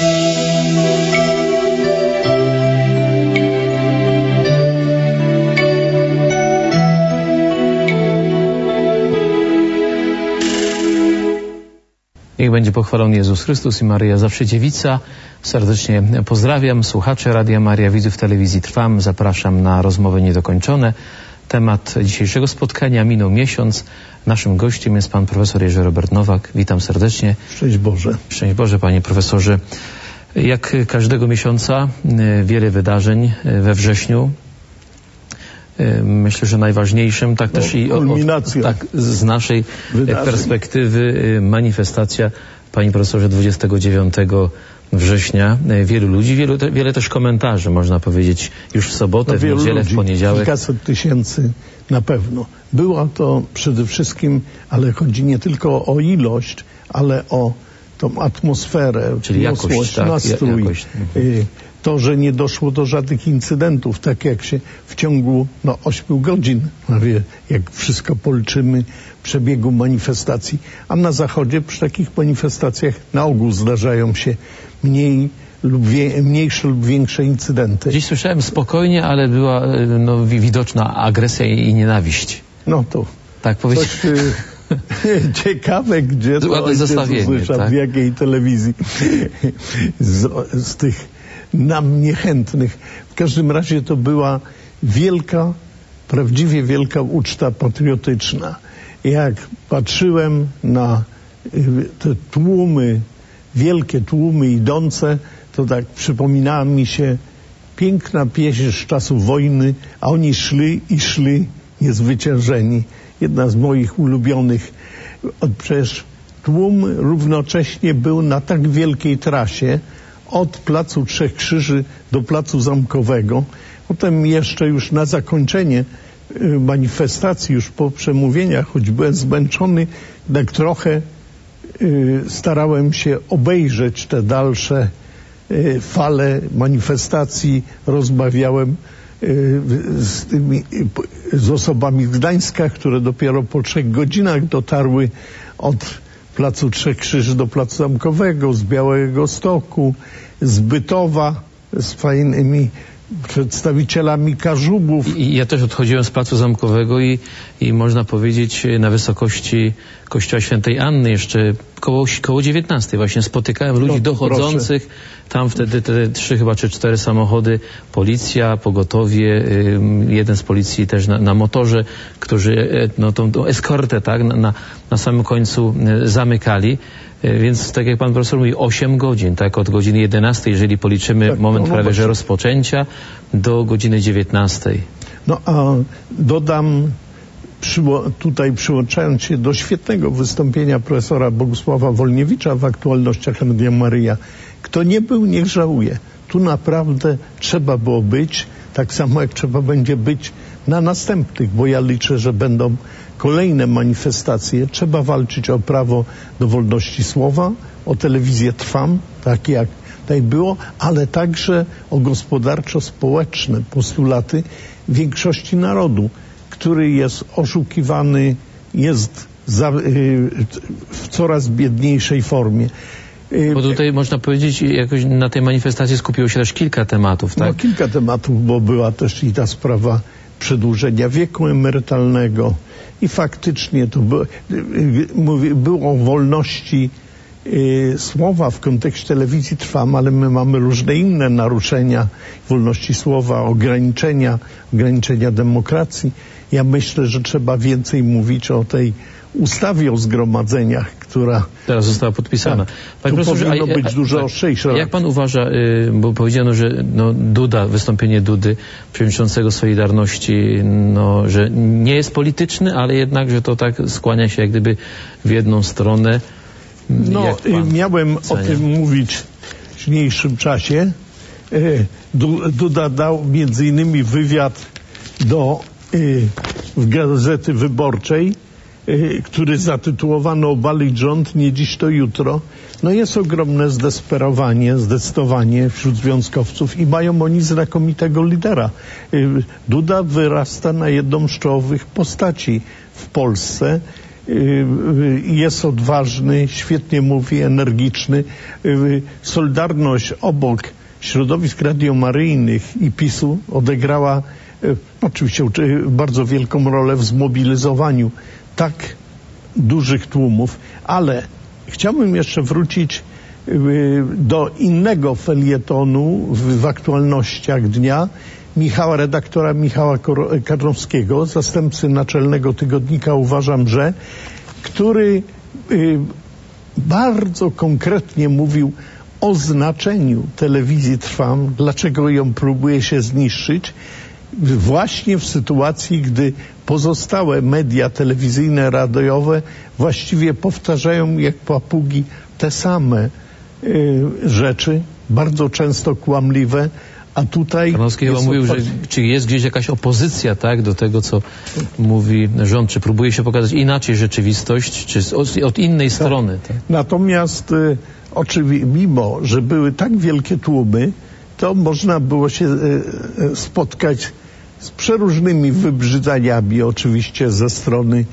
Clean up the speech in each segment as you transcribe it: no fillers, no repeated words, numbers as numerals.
Niech będzie pochwalony Jezus Chrystus i Maryja Zawsze Dziewica. Serdecznie pozdrawiam słuchaczy Radia Maria, widzów telewizji Trwam. Zapraszam na rozmowy niedokończone. Temat dzisiejszego spotkania minął miesiąc. Naszym gościem jest pan profesor Jerzy Robert Nowak. Witam serdecznie. Szczęść Boże. Szczęść Boże, panie profesorze. Jak każdego miesiąca wiele wydarzeń we wrześniu. Myślę, że najważniejszym, tak też i tak z naszej perspektywy manifestacja, panie profesorze, 29 września. Wielu ludzi, wiele też komentarzy, można powiedzieć, już w sobotę, w niedzielę, w poniedziałek. Kilkaset tysięcy na pewno. Była to przede wszystkim, ale chodzi nie tylko o ilość, ale o tą atmosferę, czyli jakość, nastrój. To, że nie doszło do żadnych incydentów, tak jak się w ciągu 8 godzin, jak wszystko policzymy, przebiegu manifestacji. A na Zachodzie przy takich manifestacjach na ogół zdarzają się mniejsze lub większe incydenty. Dziś słyszałem spokojnie, ale była widoczna agresja i nienawiść. No to tak powiedzieć. Ciekawe, gdzie to usłyszał, tak? W jakiej telewizji z tych nam niechętnych. W każdym razie to była wielka, prawdziwie wielka uczta patriotyczna. Jak patrzyłem na te tłumy, wielkie tłumy idące, to tak przypominała mi się piękna pieśń z czasów wojny, a oni szli i szli niezwyciężeni. Jedna z moich ulubionych. Przecież tłum równocześnie był na tak wielkiej trasie, od Placu Trzech Krzyży do Placu Zamkowego. Potem jeszcze już na zakończenie manifestacji, już po przemówieniach, choć byłem zmęczony, tak trochę starałem się obejrzeć te dalsze fale manifestacji. Rozmawiałem z osobami z Gdańska, które dopiero po 3 godzinach dotarły od Placu Trzech Krzyży do Placu Zamkowego, z Białegostoku, z Bytowa, z fajnymi przedstawicielami Karzubów. I ja też odchodziłem z Placu Zamkowego i można powiedzieć na wysokości Kościoła Świętej Anny jeszcze koło 19 właśnie spotykałem ludzi dochodzących. Tam wtedy te 3 chyba czy 4 samochody, policja, pogotowie, jeden z policji też na motorze, którzy tą eskortę tak na samym końcu zamykali. Więc tak jak pan profesor mówi, 8 godzin, tak, od godziny 11, jeżeli policzymy tak, moment prawie że rozpoczęcia, do godziny 19. No a dodam, tutaj przyłączając się do świetnego wystąpienia profesora Bogusława Wolniewicza w aktualnościach Radia Maryja. Kto nie był, niech żałuje. Tu naprawdę trzeba było być, tak samo jak trzeba będzie być na następnych, bo ja liczę, że będą kolejne manifestacje. Trzeba walczyć o prawo do wolności słowa, o telewizję Trwam, tak jak tutaj było, ale także o gospodarczo-społeczne postulaty większości narodu, który jest oszukiwany, jest w coraz biedniejszej formie. Bo tutaj można powiedzieć, jakoś na tej manifestacji skupiło się też kilka tematów, tak? No kilka tematów, bo była też i ta sprawa przedłużenia wieku emerytalnego i faktycznie to było o wolności słowa w kontekście telewizji Trwam, ale my mamy różne inne naruszenia wolności słowa, ograniczenia demokracji. Ja myślę, że trzeba więcej mówić o tej ustawie o zgromadzeniach, która teraz została podpisana. Tak, tu powinno być dużo ostrzejsze. Jak pan uważa, bo powiedziano, że wystąpienie Dudy, przewodniczącego Solidarności, że nie jest polityczny, ale jednak, że to tak skłania się jak gdyby w jedną stronę. Miałem o tym mówić w późniejszym czasie. Duda dał między innymi wywiad w Gazety Wyborczej, który zatytułowano "Obalić rząd, nie dziś to jutro". Jest ogromne zdecydowanie wśród związkowców i mają oni znakomitego lidera. Duda wyrasta na jedną z czołowych postaci w Polsce. jest odważny, świetnie mówi, energiczny. Solidarność obok środowisk radiomaryjnych i PiS-u odegrała oczywiście bardzo wielką rolę w zmobilizowaniu tak dużych tłumów, ale chciałbym jeszcze wrócić do innego felietonu w aktualnościach dnia, redaktora Michała Karnowskiego, zastępcy naczelnego tygodnika Uważam, że, który bardzo konkretnie mówił o znaczeniu telewizji Trwam, dlaczego ją próbuje się zniszczyć, właśnie w sytuacji, gdy pozostałe media telewizyjne, radiowe właściwie powtarzają jak papugi te same rzeczy, bardzo często kłamliwe, a tutaj... Karnowski chyba mówił, że czy jest gdzieś jakaś opozycja, tak, do tego, co mówi rząd, czy próbuje się pokazać inaczej rzeczywistość, czy od innej strony. Tak? Natomiast oczywiście, mimo że były tak wielkie tłumy, to można było się spotkać z przeróżnymi wybrzydzaniami, oczywiście ze strony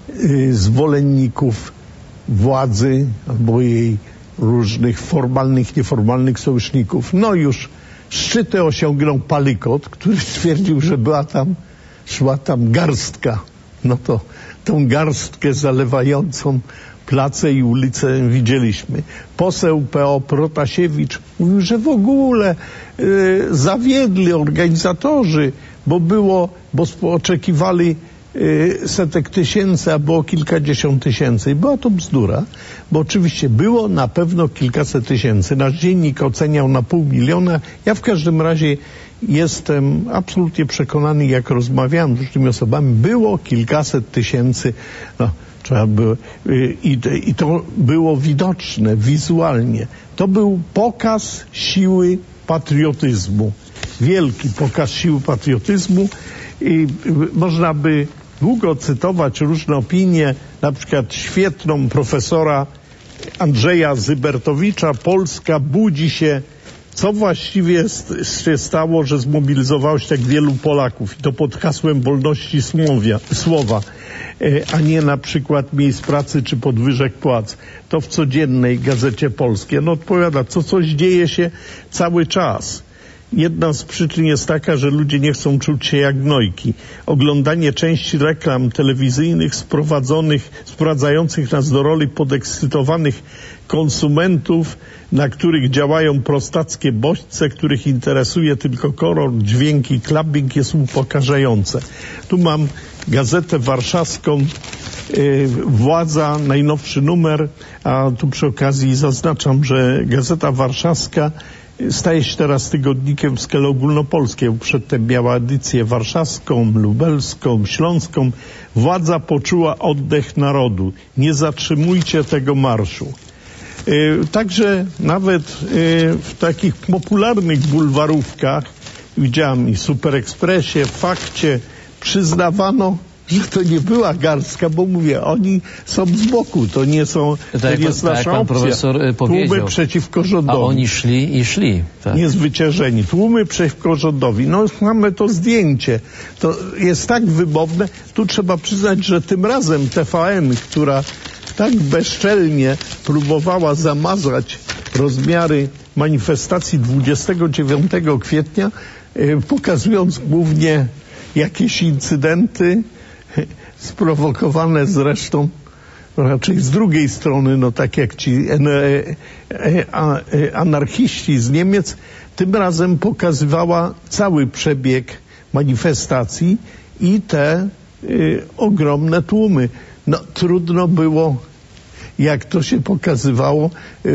zwolenników władzy albo jej różnych formalnych, nieformalnych sojuszników. No już szczyty osiągnął Palikot, który stwierdził, że szła tam garstka. No to tą garstkę zalewającą place i ulice widzieliśmy. Poseł PO Protasiewicz mówił, że w ogóle zawiedli organizatorzy, bo oczekiwali setek tysięcy, a było kilkadziesiąt tysięcy. I była to bzdura, bo oczywiście było na pewno kilkaset tysięcy. Nasz dziennik oceniał na 500 000. Ja w każdym razie jestem absolutnie przekonany, jak rozmawiałem z różnymi osobami, było kilkaset tysięcy. No, trzeba było, i to było widoczne wizualnie. To był pokaz siły patriotyzmu. Wielki pokaz siły patriotyzmu. I można by długo cytować różne opinie, na przykład świetną profesora Andrzeja Zybertowicza. Polska budzi się. Co właściwie się stało, że zmobilizowało się tak wielu Polaków? I to pod hasłem wolności słowa, a nie na przykład miejsc pracy czy podwyżek płac. To w codziennej Gazecie Polskiej. No odpowiada, coś dzieje się cały czas. Jedna z przyczyn jest taka, że ludzie nie chcą czuć się jak gnojki. Oglądanie części reklam telewizyjnych sprowadzających nas do roli podekscytowanych konsumentów, na których działają prostackie bodźce, których interesuje tylko kolor, dźwięk i klapping, jest upokarzające. Tu mam Gazetę Warszawską, Władza, najnowszy numer, a tu przy okazji zaznaczam, że Gazeta Warszawska staje się teraz tygodnikiem w skali ogólnopolskiej. Przedtem miała edycję warszawską, lubelską, śląską. Władza poczuła oddech narodu. Nie zatrzymujcie tego marszu. Także nawet w takich popularnych bulwarówkach, widziałem i Super Expressie, Fakcie, przyznawano, że to nie była garstka, bo mówię, oni są z boku, to nie jest nasza opcja. Profesor powiedział. Tłumy przeciwko rządowi. A oni szli i szli. Tak. Niezwyciężeni. Tłumy przeciwko rządowi. No mamy to zdjęcie. To jest tak wymowne. Tu trzeba przyznać, że tym razem TVN, która tak bezczelnie próbowała zamazać rozmiary manifestacji 29 kwietnia, pokazując głównie jakieś incydenty, sprowokowane zresztą raczej z drugiej strony, no tak jak ci anarchiści z Niemiec, tym razem pokazywała cały przebieg manifestacji i te ogromne tłumy. No trudno było, jak to się pokazywało,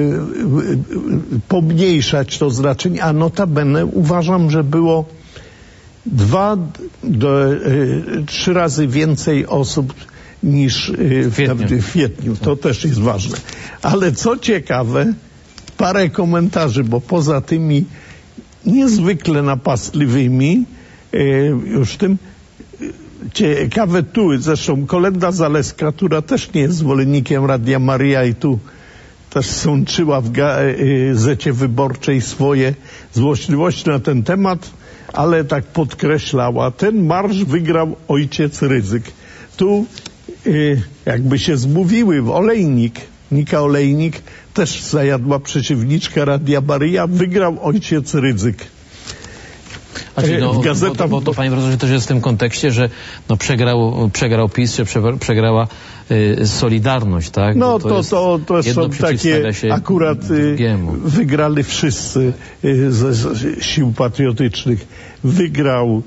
pomniejszać to znaczenie, a notabene uważam, że było 2 do 3 razy więcej osób niż w kwietniu. To też jest ważne. Ale co ciekawe, parę komentarzy, bo poza tymi niezwykle napastliwymi, już tym ciekawe tu, zresztą Kolenda Zaleska, która też nie jest zwolennikiem Radia Maryja i tu też sączyła w Gazecie Wyborczej swoje złośliwości na ten temat, ale tak podkreślała, ten marsz wygrał ojciec Rydzyk. Tu jakby się zmówiły w Olejnik, Nika Olejnik też zajadła przeciwniczka Radia Maryja, wygrał ojciec Rydzyk. Bo to, panie profesorze, też jest w tym kontekście, że no przegrał PiS, czy przegrała Solidarność, tak? No to są takie, akurat wygrali wszyscy z sił patriotycznych.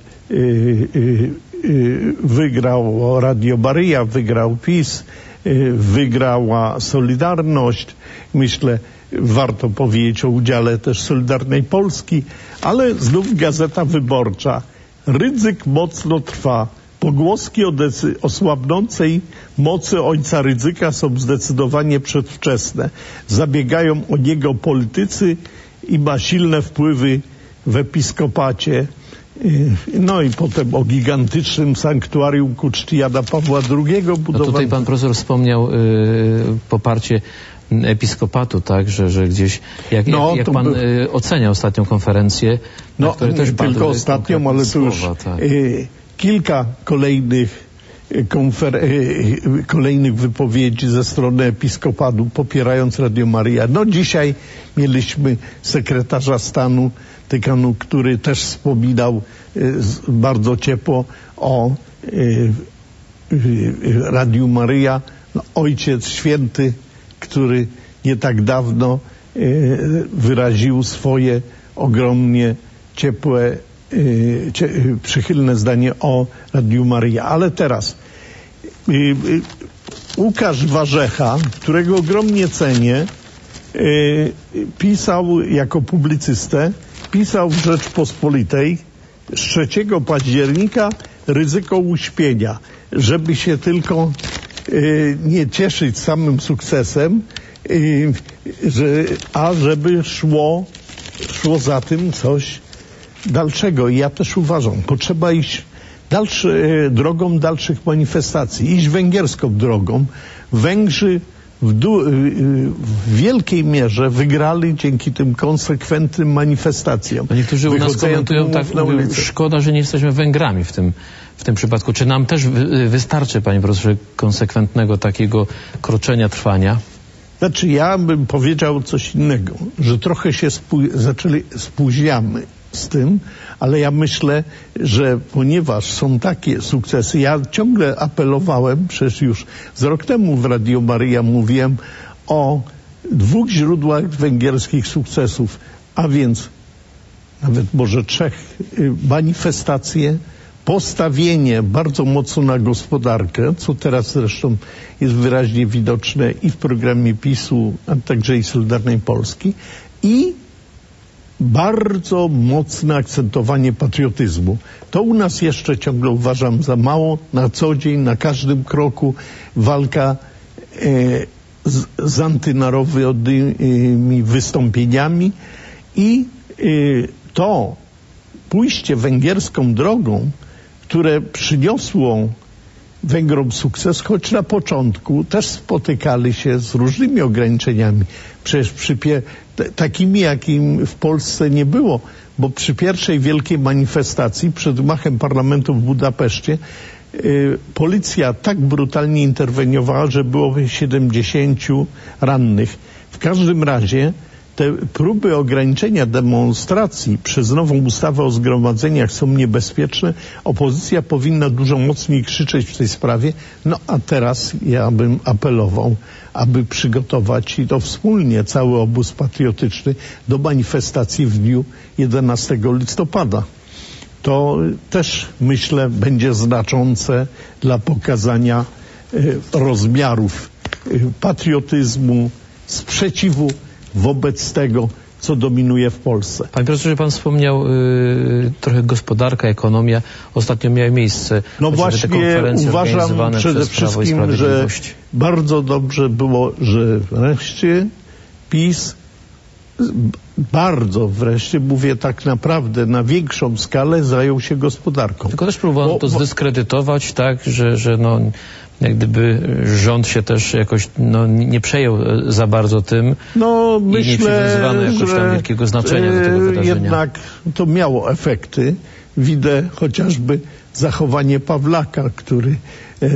Wygrał Radio Maryja, wygrał PiS, wygrała Solidarność. Myślę, warto powiedzieć o udziale też Solidarnej Polski, ale znów Gazeta Wyborcza. Rydzyk mocno trwa. Pogłoski o słabnącej mocy ojca Rydzyka są zdecydowanie przedwczesne. Zabiegają o niego politycy i ma silne wpływy w episkopacie. No i potem o gigantycznym sanktuarium ku czci Jana Pawła II budowanym. No tutaj pan profesor wspomniał poparcie episkopatu, tak, że gdzieś, jak pan ocenia ostatnią konferencję, na której też padły tylko ostatnią, ale to już kilka kolejnych wypowiedzi ze strony episkopatu popierając Radio Maryja. No dzisiaj mieliśmy sekretarza stanu Tykanu, który też wspominał bardzo ciepło o Radiu Maryja. No, Ojciec Święty, który nie tak dawno wyraził swoje ogromnie ciepłe, przychylne zdanie o Radiu Maryja. Ale teraz Łukasz Warzecha, którego ogromnie cenię, pisał jako publicystę, pisał w Rzeczpospolitej z 3 października ryzyko uśpienia, żeby się tylko nie cieszyć samym sukcesem, a żeby szło za tym coś dalszego. I ja też uważam, potrzeba iść drogą dalszych manifestacji, iść węgierską drogą. Węgrzy w wielkiej mierze wygrali dzięki tym konsekwentnym manifestacjom. No niektórzy u nas komentują tak, szkoda, że nie jesteśmy Węgrami w tym przypadku. Czy nam też wystarczy, panie profesorze, konsekwentnego takiego kroczenia, Znaczy, ja bym powiedział coś innego, że trochę się spóźniamy z tym, ale ja myślę, że ponieważ są takie sukcesy, ja ciągle apelowałem, przecież już z rok temu w Radio Maryja mówiłem o 2 źródłach węgierskich sukcesów, a więc nawet może 3 manifestacje, postawienie bardzo mocno na gospodarkę, co teraz zresztą jest wyraźnie widoczne i w programie PiS-u, a także i Solidarnej Polski, i bardzo mocne akcentowanie patriotyzmu. To u nas jeszcze ciągle uważam za mało. Na co dzień, na każdym kroku walka z antynarodowymi wystąpieniami i to pójście węgierską drogą, które przyniosło Węgrom sukces, choć na początku też spotykali się z różnymi ograniczeniami. Przecież takimi, jakim w Polsce nie było, bo przy pierwszej wielkiej manifestacji przed gmachem parlamentu w Budapeszcie policja tak brutalnie interweniowała, że było 70 rannych. W każdym razie te próby ograniczenia demonstracji przez nową ustawę o zgromadzeniach są niebezpieczne. Opozycja powinna dużo mocniej krzyczeć w tej sprawie. No a teraz ja bym apelował, aby przygotować i to wspólnie cały obóz patriotyczny do manifestacji w dniu 11 listopada. To też, myślę, będzie znaczące dla pokazania rozmiarów patriotyzmu, sprzeciwu wobec tego, co dominuje w Polsce. Panie profesorze, pan wspomniał trochę gospodarka, ekonomia. Ostatnio miały miejsce no właśnie, uważam przede wszystkim, że bardzo dobrze było, że wreszcie PiS bardzo wreszcie, mówię tak naprawdę, na większą skalę zajął się gospodarką. Tylko też próbowano to zdyskredytować, tak, że no, jak gdyby rząd się też jakoś nie przejął za bardzo tym i nie przywiązywano jakoś tam wielkiego znaczenia do tego wydarzenia. Jednak to miało efekty. Widzę chociażby zachowanie Pawlaka, który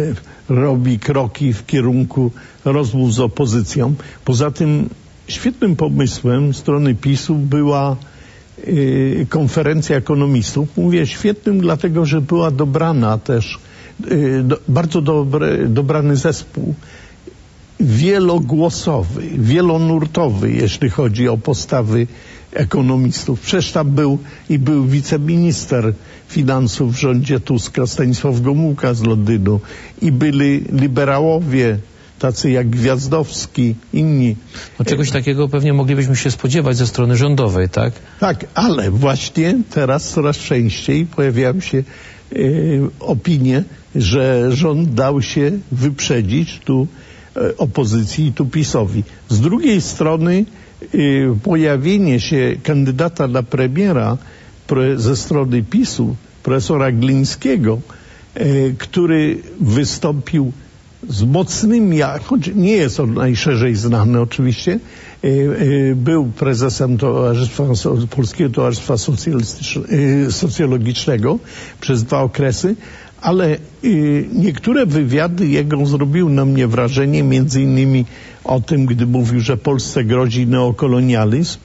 robi kroki w kierunku rozmów z opozycją. Poza tym świetnym pomysłem strony PiS-u była konferencja ekonomistów. Mówię świetnym, dlatego że była dobrana też, bardzo dobrany zespół, wielogłosowy, wielonurtowy, jeśli chodzi o postawy ekonomistów. Przecież tam był wiceminister finansów w rządzie Tuska, Stanisław Gomułka z Londynu, i byli liberałowie, tacy jak Gwiazdowski, inni. Czegoś takiego pewnie moglibyśmy się spodziewać ze strony rządowej, tak? Tak, ale właśnie teraz coraz częściej pojawiają się opinie, że rząd dał się wyprzedzić tu opozycji i tu PiS-owi. Z drugiej strony pojawienie się kandydata na premiera ze strony PiS-u, profesora Glińskiego, który wystąpił z mocnymi, choć nie jest on najszerzej znany oczywiście, był prezesem Polskiego Towarzystwa Socjologicznego przez 2 okresy, ale niektóre wywiady jego zrobiły na mnie wrażenie, między innymi o tym, gdy mówił, że Polsce grozi neokolonializm,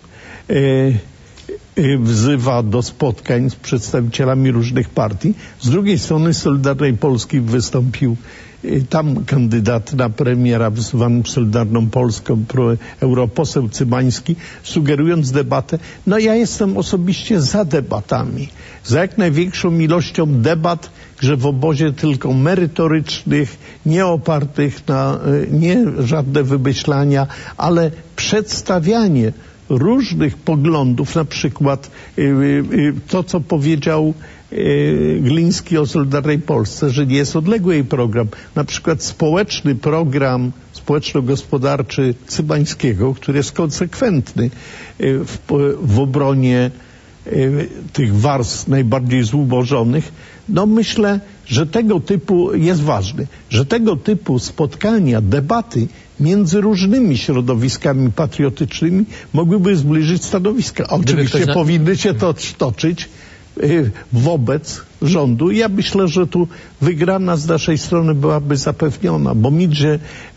wzywa do spotkań z przedstawicielami różnych partii. Z drugiej strony Solidarnej Polski wystąpił tam kandydat na premiera wzywany Solidarną Polską, europoseł Cymański, sugerując debatę. No ja jestem osobiście za debatami, za jak największą ilością debat, że w obozie tylko merytorycznych, nie opartych na nie żadne wymyślania, ale przedstawianie różnych poglądów, na przykład to, co powiedział Gliński o Solidarnej Polsce, że nie jest odległy jej program. Na przykład społeczny program społeczno-gospodarczy Cymańskiego, który jest konsekwentny w obronie tych warstw najbardziej zubożonych. No myślę, że tego typu jest ważny, że tego typu spotkania, debaty między różnymi środowiskami patriotycznymi mogłyby zbliżyć stanowiska. Oczywiście powinny się to toczyć wobec rządu. Ja myślę, że tu wygrana z naszej strony byłaby zapewniona, bo mit, że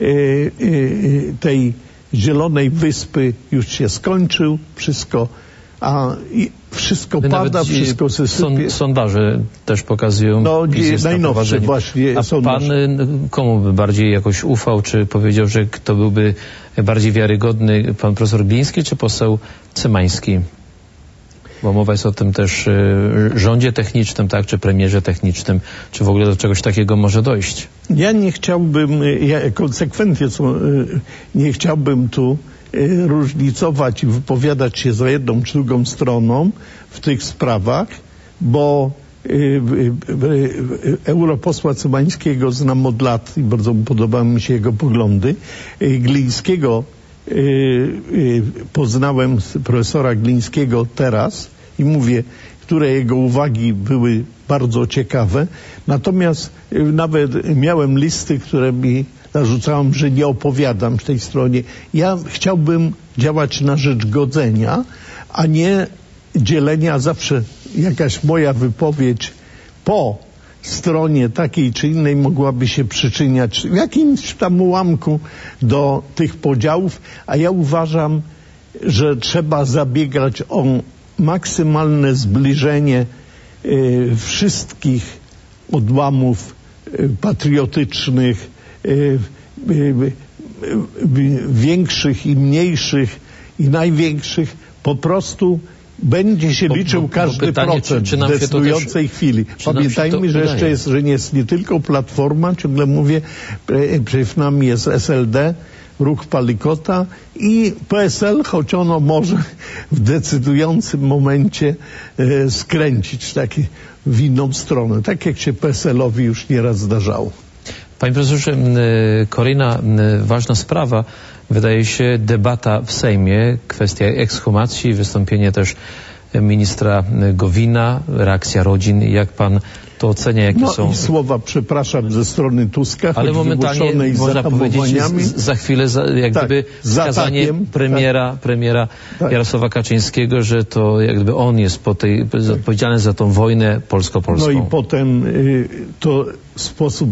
tej Zielonej Wyspy już się skończył, wszystko pada, wszystko się sypie. Sondaże też pokazują. No, najnowsze właśnie sondaż. Pan komu by bardziej jakoś ufał, czy powiedział, że kto byłby bardziej wiarygodny, pan profesor Gliński, czy poseł Cymański? Bo mowa jest o tym też rządzie technicznym, tak, czy premierze technicznym, czy w ogóle do czegoś takiego może dojść? Ja nie chciałbym, konsekwentnie nie chciałbym tu różnicować i wypowiadać się za jedną czy drugą stroną w tych sprawach, bo europosła Cymańskiego znam od lat i bardzo podobały mi się jego poglądy. Glińskiego poznałem, profesora Glińskiego teraz i mówię, które jego uwagi były bardzo ciekawe. Natomiast nawet miałem listy, które mi narzucałem, że nie opowiadam w tej stronie. Ja chciałbym działać na rzecz godzenia, a nie dzielenia. Zawsze jakaś moja wypowiedź po stronie takiej czy innej mogłaby się przyczyniać w jakimś tam ułamku do tych podziałów, a ja uważam, że trzeba zabiegać o maksymalne zbliżenie wszystkich odłamów patriotycznych, większych i mniejszych i największych. Po prostu będzie się liczył każdy procent w decydującej chwili. Pamiętajmy, że jeszcze jest, że nie tylko Platforma, ciągle mówię, przeciw nami jest SLD, Ruch Palikota i PSL, choć ono może w decydującym momencie skręcić w inną stronę, tak jak się PSL-owi już nieraz zdarzało. Panie profesorze, kolejna ważna sprawa, wydaje się, debata w Sejmie, kwestia ekshumacji, wystąpienie też ministra Gowina, reakcja rodzin. Jak pan to ocenia, jakie są... i słowa, przepraszam, ze strony Tuska, ale momentalnie można powiedzieć, za chwilę jak gdyby wskazanie premiera Jarosława Kaczyńskiego, że to jak gdyby on jest odpowiedzialny za tą wojnę polsko-polską. No i potem to sposób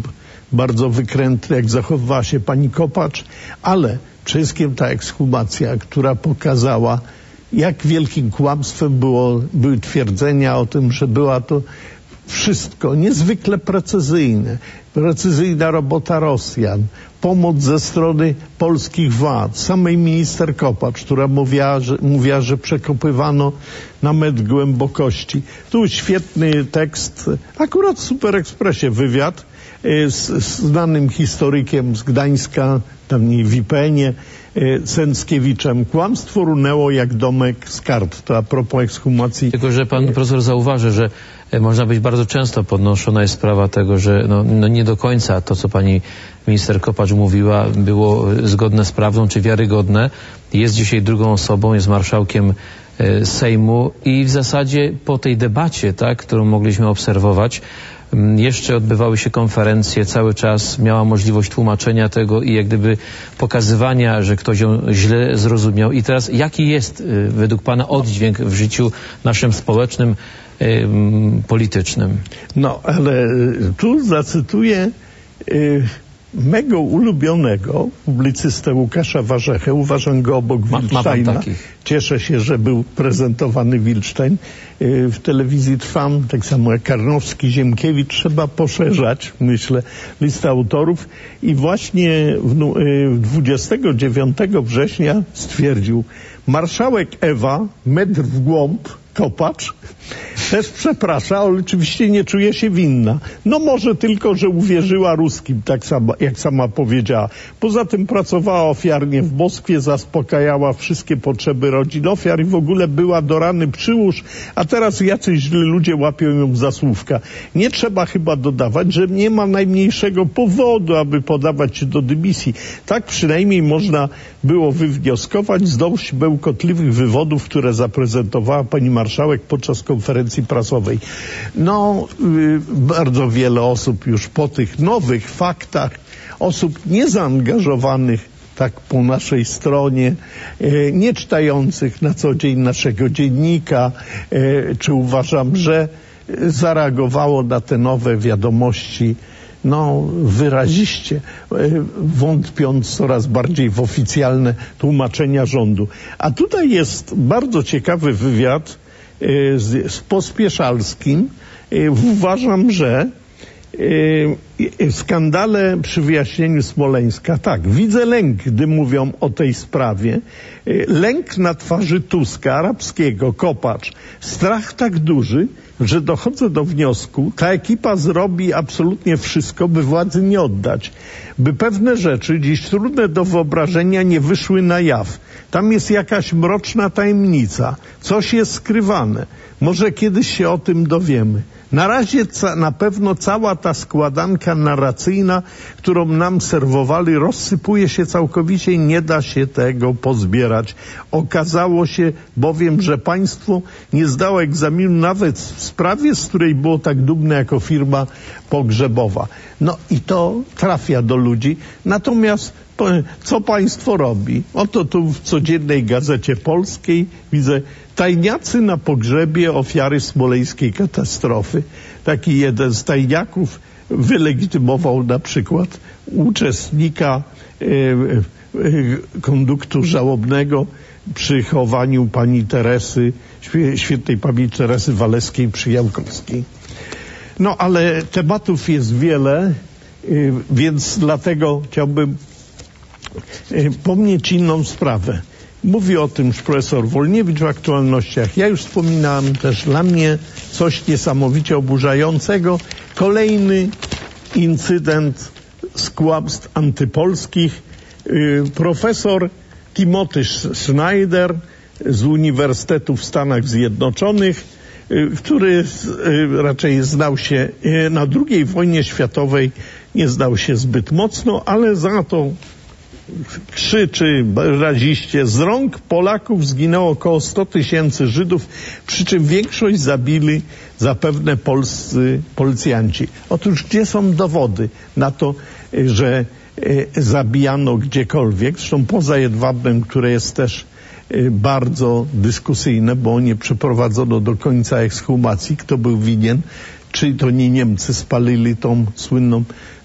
bardzo wykrętny, jak zachowywała się pani Kopacz, ale przede wszystkim ta ekshumacja, która pokazała, jak wielkim kłamstwem były twierdzenia o tym, że była to wszystko niezwykle precyzyjna robota Rosjan, pomoc ze strony polskich władz, samej minister Kopacz, która mówiła, że przekopywano na metr głębokości. Tu świetny tekst, akurat w Super Expressie wywiad z znanym historykiem z Gdańska, tam w IPN-ie, Cęckiewiczem. Kłamstwo runęło jak domek z kart. To a propos ekshumacji. Tylko, że pan profesor zauważy, że można być bardzo często podnoszona jest sprawa tego, że no nie do końca to, co pani minister Kopacz mówiła, było zgodne z prawdą czy wiarygodne. Jest dzisiaj drugą osobą, jest marszałkiem Sejmu i w zasadzie po tej debacie, tak, którą mogliśmy obserwować, jeszcze odbywały się konferencje, cały czas miała możliwość tłumaczenia tego i jak gdyby pokazywania, że ktoś ją źle zrozumiał. I teraz jaki jest według pana oddźwięk w życiu naszym społecznym, politycznym? No, ale tu zacytuję mego ulubionego publicystę Łukasza Warzechę. Uważam go obok Wilczsteina. Cieszę się, że był prezentowany Wilczstein. W telewizji Trwam, tak samo jak Karnowski, Ziemkiewicz. Trzeba poszerzać, myślę, listę autorów. I właśnie 29 września stwierdził: marszałek Ewa, metr w głąb, Kopacz, też przeprasza, ale oczywiście nie czuje się winna. No może tylko, że uwierzyła ruskim, tak samo, jak sama powiedziała. Poza tym pracowała ofiarnie w Moskwie, zaspokajała wszystkie potrzeby rodzin ofiar i w ogóle była do rany przyłóż, a teraz jacyś źli ludzie łapią ją za słówka. Nie trzeba chyba dodawać, że nie ma najmniejszego powodu, aby podawać się do dymisji. Tak przynajmniej można było wywnioskować z dość bełkotliwych wywodów, które zaprezentowała pani marszałek podczas konferencji prasowej. No, bardzo wiele osób już po tych nowych faktach, osób niezaangażowanych tak po naszej stronie, nie czytających na co dzień naszego dziennika, czy uważam, że zareagowało na te nowe wiadomości wyraziście, wątpiąc coraz bardziej w oficjalne tłumaczenia rządu. A tutaj jest bardzo ciekawy wywiad z Pospieszalskim. Uważam, że skandale przy wyjaśnieniu Smoleńska. Tak, widzę lęk, gdy mówią o tej sprawie. Lęk na twarzy Tuska, Arabskiego, Kopacz. Strach tak duży, że dochodzę do wniosku, ta ekipa zrobi absolutnie wszystko, by władzy nie oddać. By pewne rzeczy, dziś trudne do wyobrażenia, nie wyszły na jaw. Tam jest jakaś mroczna tajemnica. Coś jest skrywane. Może kiedyś się o tym dowiemy. Na razie na pewno cała ta składanka narracyjna, którą nam serwowali, rozsypuje się całkowicie i nie da się tego pozbierać. Okazało się bowiem, że państwo nie zdało egzaminu nawet w sprawie, z której było tak dumne jako firma pogrzebowa. No i to trafia do ludzi. Natomiast co państwo robi? Oto tu w codziennej Gazecie Polskiej widzę: tajniacy na pogrzebie ofiary smoleńskiej katastrofy. Taki jeden z tajniaków wylegitymował na przykład uczestnika konduktu żałobnego przy chowaniu pani Teresy, świętej pamięci Teresy Waleskiej przy Jankowskiej. No ale tematów jest wiele, więc dlatego chciałbym pomnieć inną sprawę. Mówi o tym profesor Wolniewicz w aktualnościach. Ja już wspominałem też, dla mnie coś niesamowicie oburzającego. Kolejny incydent z kłamstw antypolskich. Profesor Timothy Snyder z Uniwersytetu w Stanach Zjednoczonych, który raczej znał się na II wojnie światowej, nie znał się zbyt mocno, ale za to krzyczy raziście: z rąk Polaków zginęło około 100 000 Żydów, przy czym większość zabili zapewne polscy policjanci. Otóż gdzie są dowody na to, że zabijano gdziekolwiek? Zresztą poza Jedwabnem, które jest też bardzo dyskusyjne, bo nie przeprowadzono do końca ekshumacji, kto był winien, czy to nie Niemcy spalili tą słynną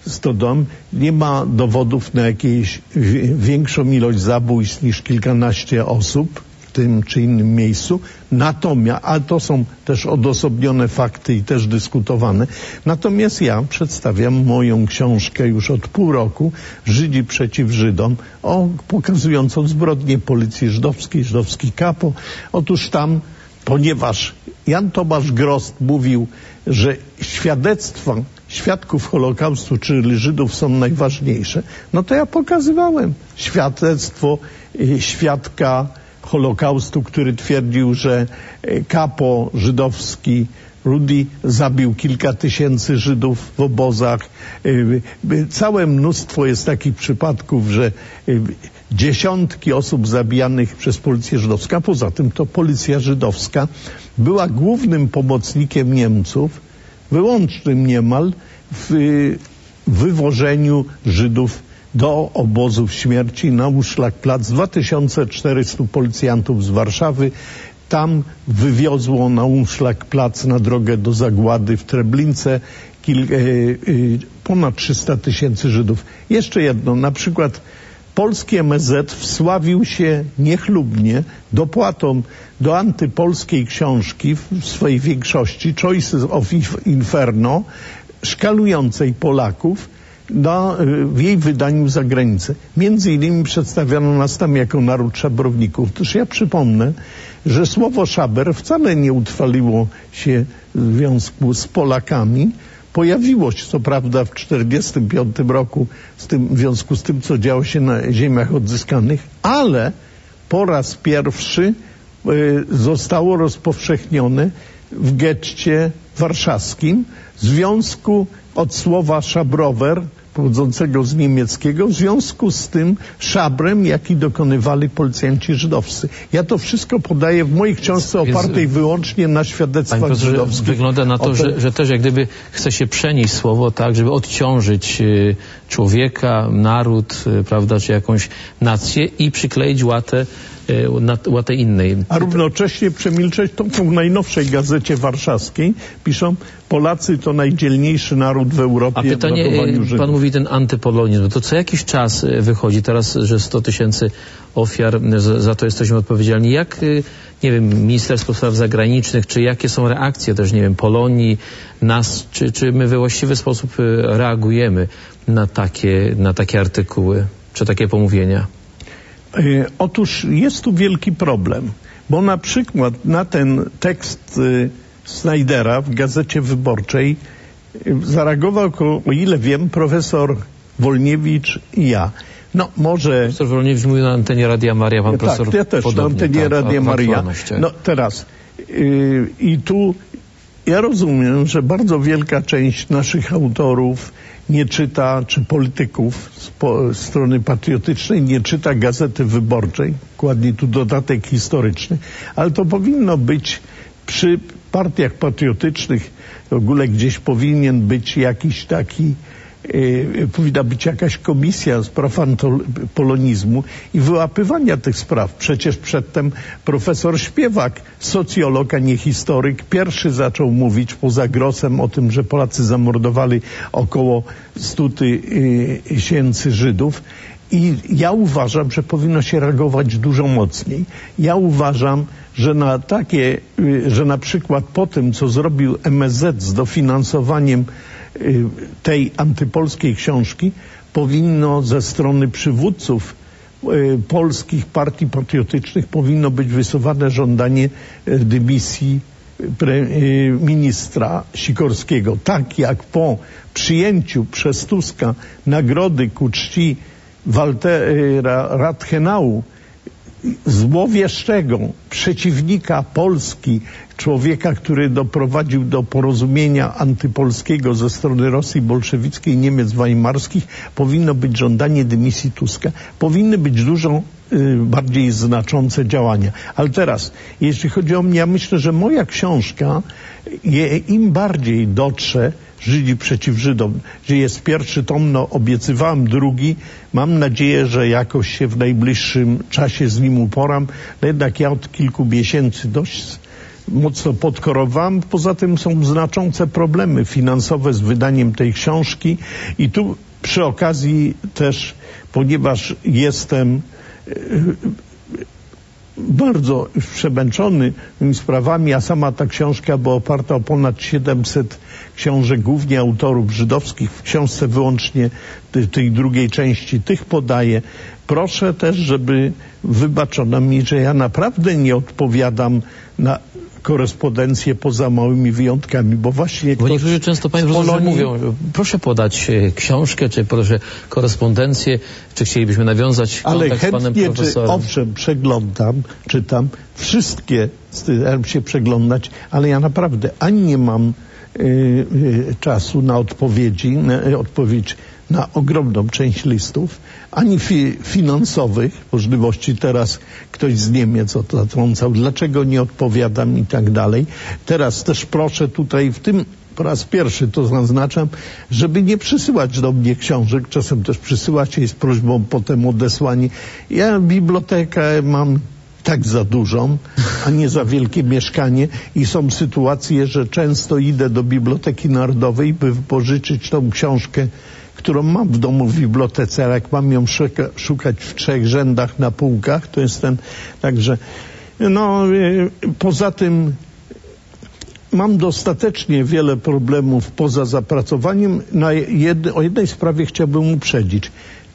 Stodołem. Nie ma dowodów na jakąś większą ilość zabójstw niż kilkanaście osób w tym czy innym miejscu. Natomiast, a to są też odosobnione fakty i też dyskutowane. Natomiast ja przedstawiam moją książkę już od pół roku, Żydzi przeciw Żydom, pokazującą zbrodnię policji żydowskiej, żydowski kapo. Otóż tam, ponieważ Jan Tomasz Grozd mówił, że świadectwa świadków Holokaustu, czyli Żydów, są najważniejsze, no to ja pokazywałem świadectwo świadka Holokaustu, który twierdził, że kapo żydowski Rudy zabił kilka tysięcy Żydów w obozach. Całe mnóstwo jest takich przypadków, że dziesiątki osób zabijanych przez policję żydowską. Poza tym to policja żydowska była głównym pomocnikiem Niemców, wyłącznym niemal, w wywożeniu Żydów do obozów śmierci na Uszlakplatz. 2400 policjantów z Warszawy tam wywiozło na Uszlakplatz na drogę do zagłady w Treblince ponad 300 tysięcy Żydów. Jeszcze jedno, na przykład polski MSZ wsławił się niechlubnie dopłatą do antypolskiej książki w swojej większości Choices of Inferno, szkalującej Polaków w jej wydaniu za granicę. Między innymi przedstawiono nas tam jako naród szabrowników. Otóż ja przypomnę, że słowo szaber wcale nie utrwaliło się w związku z Polakami. Pojawiło się co prawda w 1945 roku w związku z tym, co działo się na ziemiach odzyskanych, ale po raz pierwszy zostało rozpowszechnione w getcie warszawskim w związku od słowa szabrower, pochodzącego z niemieckiego, w związku z tym szabrem, jaki dokonywali policjanci żydowscy. Ja to wszystko podaję w mojej książce opartej wyłącznie na świadectwach żydowskich. Wygląda na to, że też jak gdyby chce się przenieść słowo tak, żeby odciążyć człowieka, naród, prawda, czy jakąś nację i przykleić łatę innej. A równocześnie przemilczeć to w najnowszej gazecie warszawskiej piszą: Polacy to najdzielniejszy naród w Europie. A pytanie, pan mówi ten antypolonizm, to co jakiś czas wychodzi teraz, że 100 tysięcy ofiar, za to jesteśmy odpowiedzialni. Jak, nie wiem, Ministerstwo Spraw Zagranicznych, czy jakie są reakcje też, nie wiem, Polonii, nas, czy my we właściwy sposób reagujemy na takie artykuły, czy takie pomówienia? Otóż jest tu wielki problem, bo na przykład na ten tekst Snydera w Gazecie Wyborczej zareagował, o ile wiem, profesor Wolniewicz i ja. No może... Profesor Wolniewicz mówił na antenie Radia Maria, pan profesor... Tak, ja też podobnie, na antenie Radia Maria. No teraz, i tu ja rozumiem, że bardzo wielka część naszych autorów nie czyta, czy polityków z strony patriotycznej nie czyta Gazety Wyborczej, kładnie tu dodatek historyczny, ale to powinno być przy partiach patriotycznych, w ogóle gdzieś powinien być jakiś taki, powinna być jakaś komisja spraw polonizmu i wyłapywania tych spraw. Przecież przedtem profesor Śpiewak, socjolog, a nie historyk, pierwszy zaczął mówić poza Grossem o tym, że Polacy zamordowali około 100 tysięcy Żydów. I ja uważam, że powinno się reagować dużo mocniej. Ja uważam, że na przykład po tym, co zrobił MSZ z dofinansowaniem tej antypolskiej książki, powinno ze strony przywódców polskich partii patriotycznych powinno być wysuwane żądanie dymisji ministra Sikorskiego. Tak jak po przyjęciu przez Tuska nagrody ku czci Waltera Rathenau, złowieszczego przeciwnika Polski, człowieka, który doprowadził do porozumienia antypolskiego ze strony Rosji bolszewickiej i Niemiec weimarskich, powinno być żądanie dymisji Tuska. Powinny być dużo bardziej znaczące działania. Ale teraz, jeśli chodzi o mnie, ja myślę, że moja książka im bardziej dotrze, Żydzi przeciw Żydom, że jest pierwszy tom, no obiecywałem drugi, mam nadzieję, że jakoś się w najbliższym czasie z nim uporam, no jednak ja od kilku miesięcy dość mocno podkorowałem. Poza tym są znaczące problemy finansowe z wydaniem tej książki i tu przy okazji też, ponieważ jestem bardzo przemęczony tymi sprawami, a sama ta książka była oparta o ponad 700 książek, głównie autorów żydowskich, w książce wyłącznie tej drugiej części tych podaję. Proszę też, żeby wybaczono mi, że ja naprawdę nie odpowiadam na korespondencję poza małymi wyjątkami, bo właśnie bo niektórzy często, panie profesorze, mówią, proszę podać książkę, czy proszę korespondencję, czy chcielibyśmy nawiązać kontakt z panem profesorem. Owszem, przeglądam, czytam, wszystkie staram się przeglądać, ale ja naprawdę ani nie mam czasu na odpowiedź na ogromną część listów, ani finansowych możliwości. Teraz ktoś z Niemiec o to zatrącał, dlaczego nie odpowiadam i tak dalej. Teraz też proszę tutaj w tym, po raz pierwszy to zaznaczam, żeby nie przysyłać do mnie książek, czasem też przysyłacie z prośbą potem odesłanie. Ja bibliotekę mam tak za dużą, a nie za wielkie mieszkanie i są sytuacje, że często idę do Biblioteki Narodowej, by wypożyczyć tą książkę, którą mam w domu w bibliotece, ale jak mam ją szukać w 3 rzędach na półkach, to jestem, także, poza tym mam dostatecznie wiele problemów poza zapracowaniem. O jednej sprawie chciałbym uprzedzić,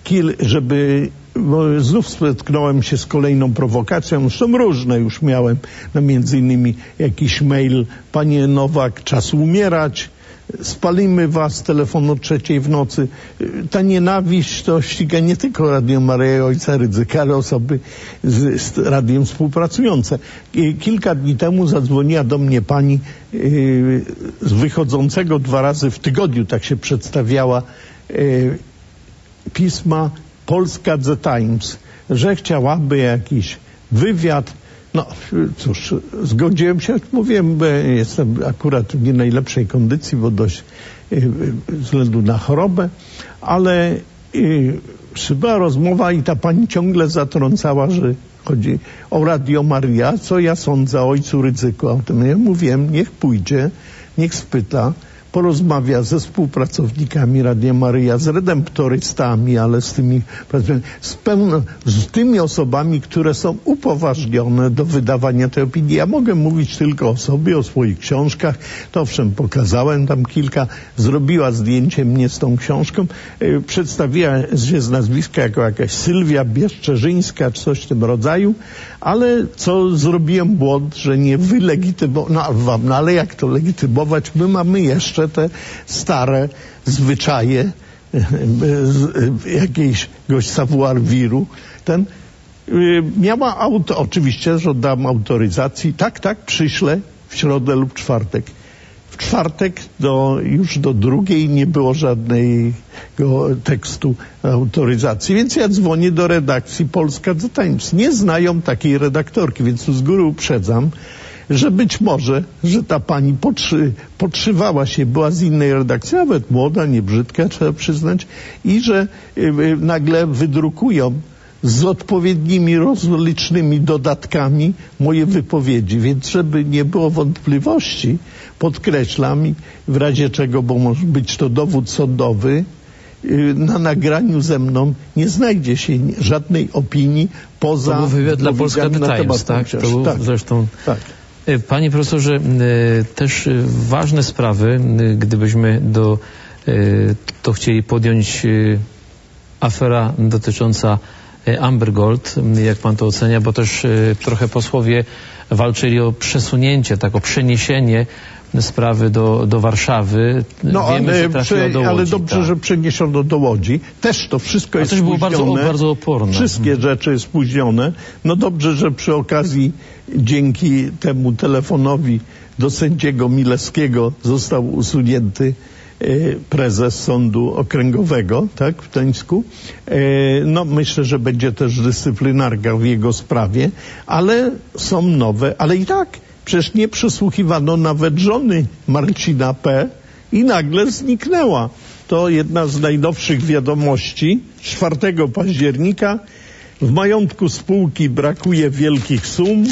bo znów spotknąłem się z kolejną prowokacją, zresztą różne już miałem, między innymi jakiś mail, panie Nowak, czas umierać, spalimy was, telefon o 3:00 w nocy. Ta nienawiść to ściga nie tylko Radio Maryja i ojca Rydzyka, ale osoby z radiem współpracujące. Kilka dni temu zadzwoniła do mnie pani z wychodzącego 2 razy w tygodniu, tak się przedstawiała, pisma Polska The Times, że chciałaby jakiś wywiad. No cóż, zgodziłem się, mówiłem, bo jestem akurat w nie najlepszej kondycji, bo dość ze względu na chorobę, ale była rozmowa i ta pani ciągle zatrącała, że chodzi o Radio Maryja, co ja sądzę o ojcu Rydzyku. O tym ja mówiłem, niech pójdzie, niech spyta, porozmawia ze współpracownikami Radia Maryja, z redemptorystami, ale z tymi osobami, które są upoważnione do wydawania tej opinii. Ja mogę mówić tylko o sobie, o swoich książkach. To owszem, pokazałem tam kilka, zrobiła zdjęcie mnie z tą książką, przedstawiła się z nazwiska jako jakaś Sylwia Bieszczerzyńska, czy coś w tym rodzaju, ale co zrobiłem błąd, że nie wylegitymowałem, ale jak to legitymować? My mamy jeszcze te stare zwyczaje jakiegoś savoir-vivre. Miała oczywiście, że oddam autoryzacji, tak, przyślę w środę lub czwartek. W czwartek już do 2:00 nie było żadnego tekstu autoryzacji, więc ja dzwonię do redakcji Polska The Times. Nie znają takiej redaktorki, więc tu z góry uprzedzam, że być może, że ta pani podszywała się, była z innej redakcji, nawet młoda, nie brzydka, trzeba przyznać, i że nagle wydrukują z odpowiednimi rozlicznymi dodatkami moje wypowiedzi. Więc żeby nie było wątpliwości, podkreślam, i w razie czego, bo może być to dowód sądowy, na nagraniu ze mną nie znajdzie się żadnej opinii poza... To był wywiad dla Polska The Times, tak? To był zresztą... Tak. Panie profesorze, też ważne sprawy, gdybyśmy to chcieli podjąć, afera dotycząca Amber Gold, jak pan to ocenia, bo też trochę posłowie walczyli o przesunięcie, o przeniesienie sprawy do Warszawy. Wiemy, że trafiła do Łodzi. Ale dobrze, że przeniesiono do Łodzi. Też to wszystko jest spóźnione. Też było bardzo oporne. Wszystkie rzeczy spóźnione. No dobrze, że przy okazji dzięki temu telefonowi do sędziego Milewskiego został usunięty prezes Sądu Okręgowego, tak, w Gdańsku. Myślę, że będzie też dyscyplinarka w jego sprawie, ale są nowe, ale i tak przecież nie przesłuchiwano nawet żony Marcina P. i nagle zniknęła. To jedna z najnowszych wiadomości. 4 października w majątku spółki brakuje wielkich sum.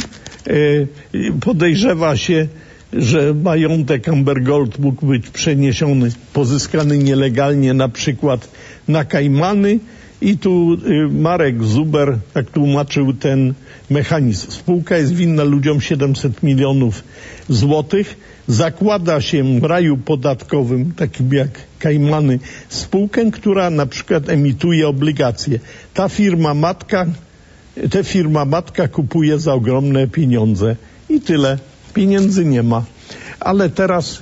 Podejrzewa się, że majątek Amber Gold mógł być przeniesiony, pozyskany nielegalnie na przykład na Kajmany i tu Marek Zuber tak tłumaczył ten mechanizm. Spółka jest winna ludziom 700 milionów złotych, zakłada się w raju podatkowym, takim jak Kajmany, spółkę, która na przykład emituje obligacje. Tę firma matka kupuje za ogromne pieniądze i tyle. Pieniędzy nie ma. Ale teraz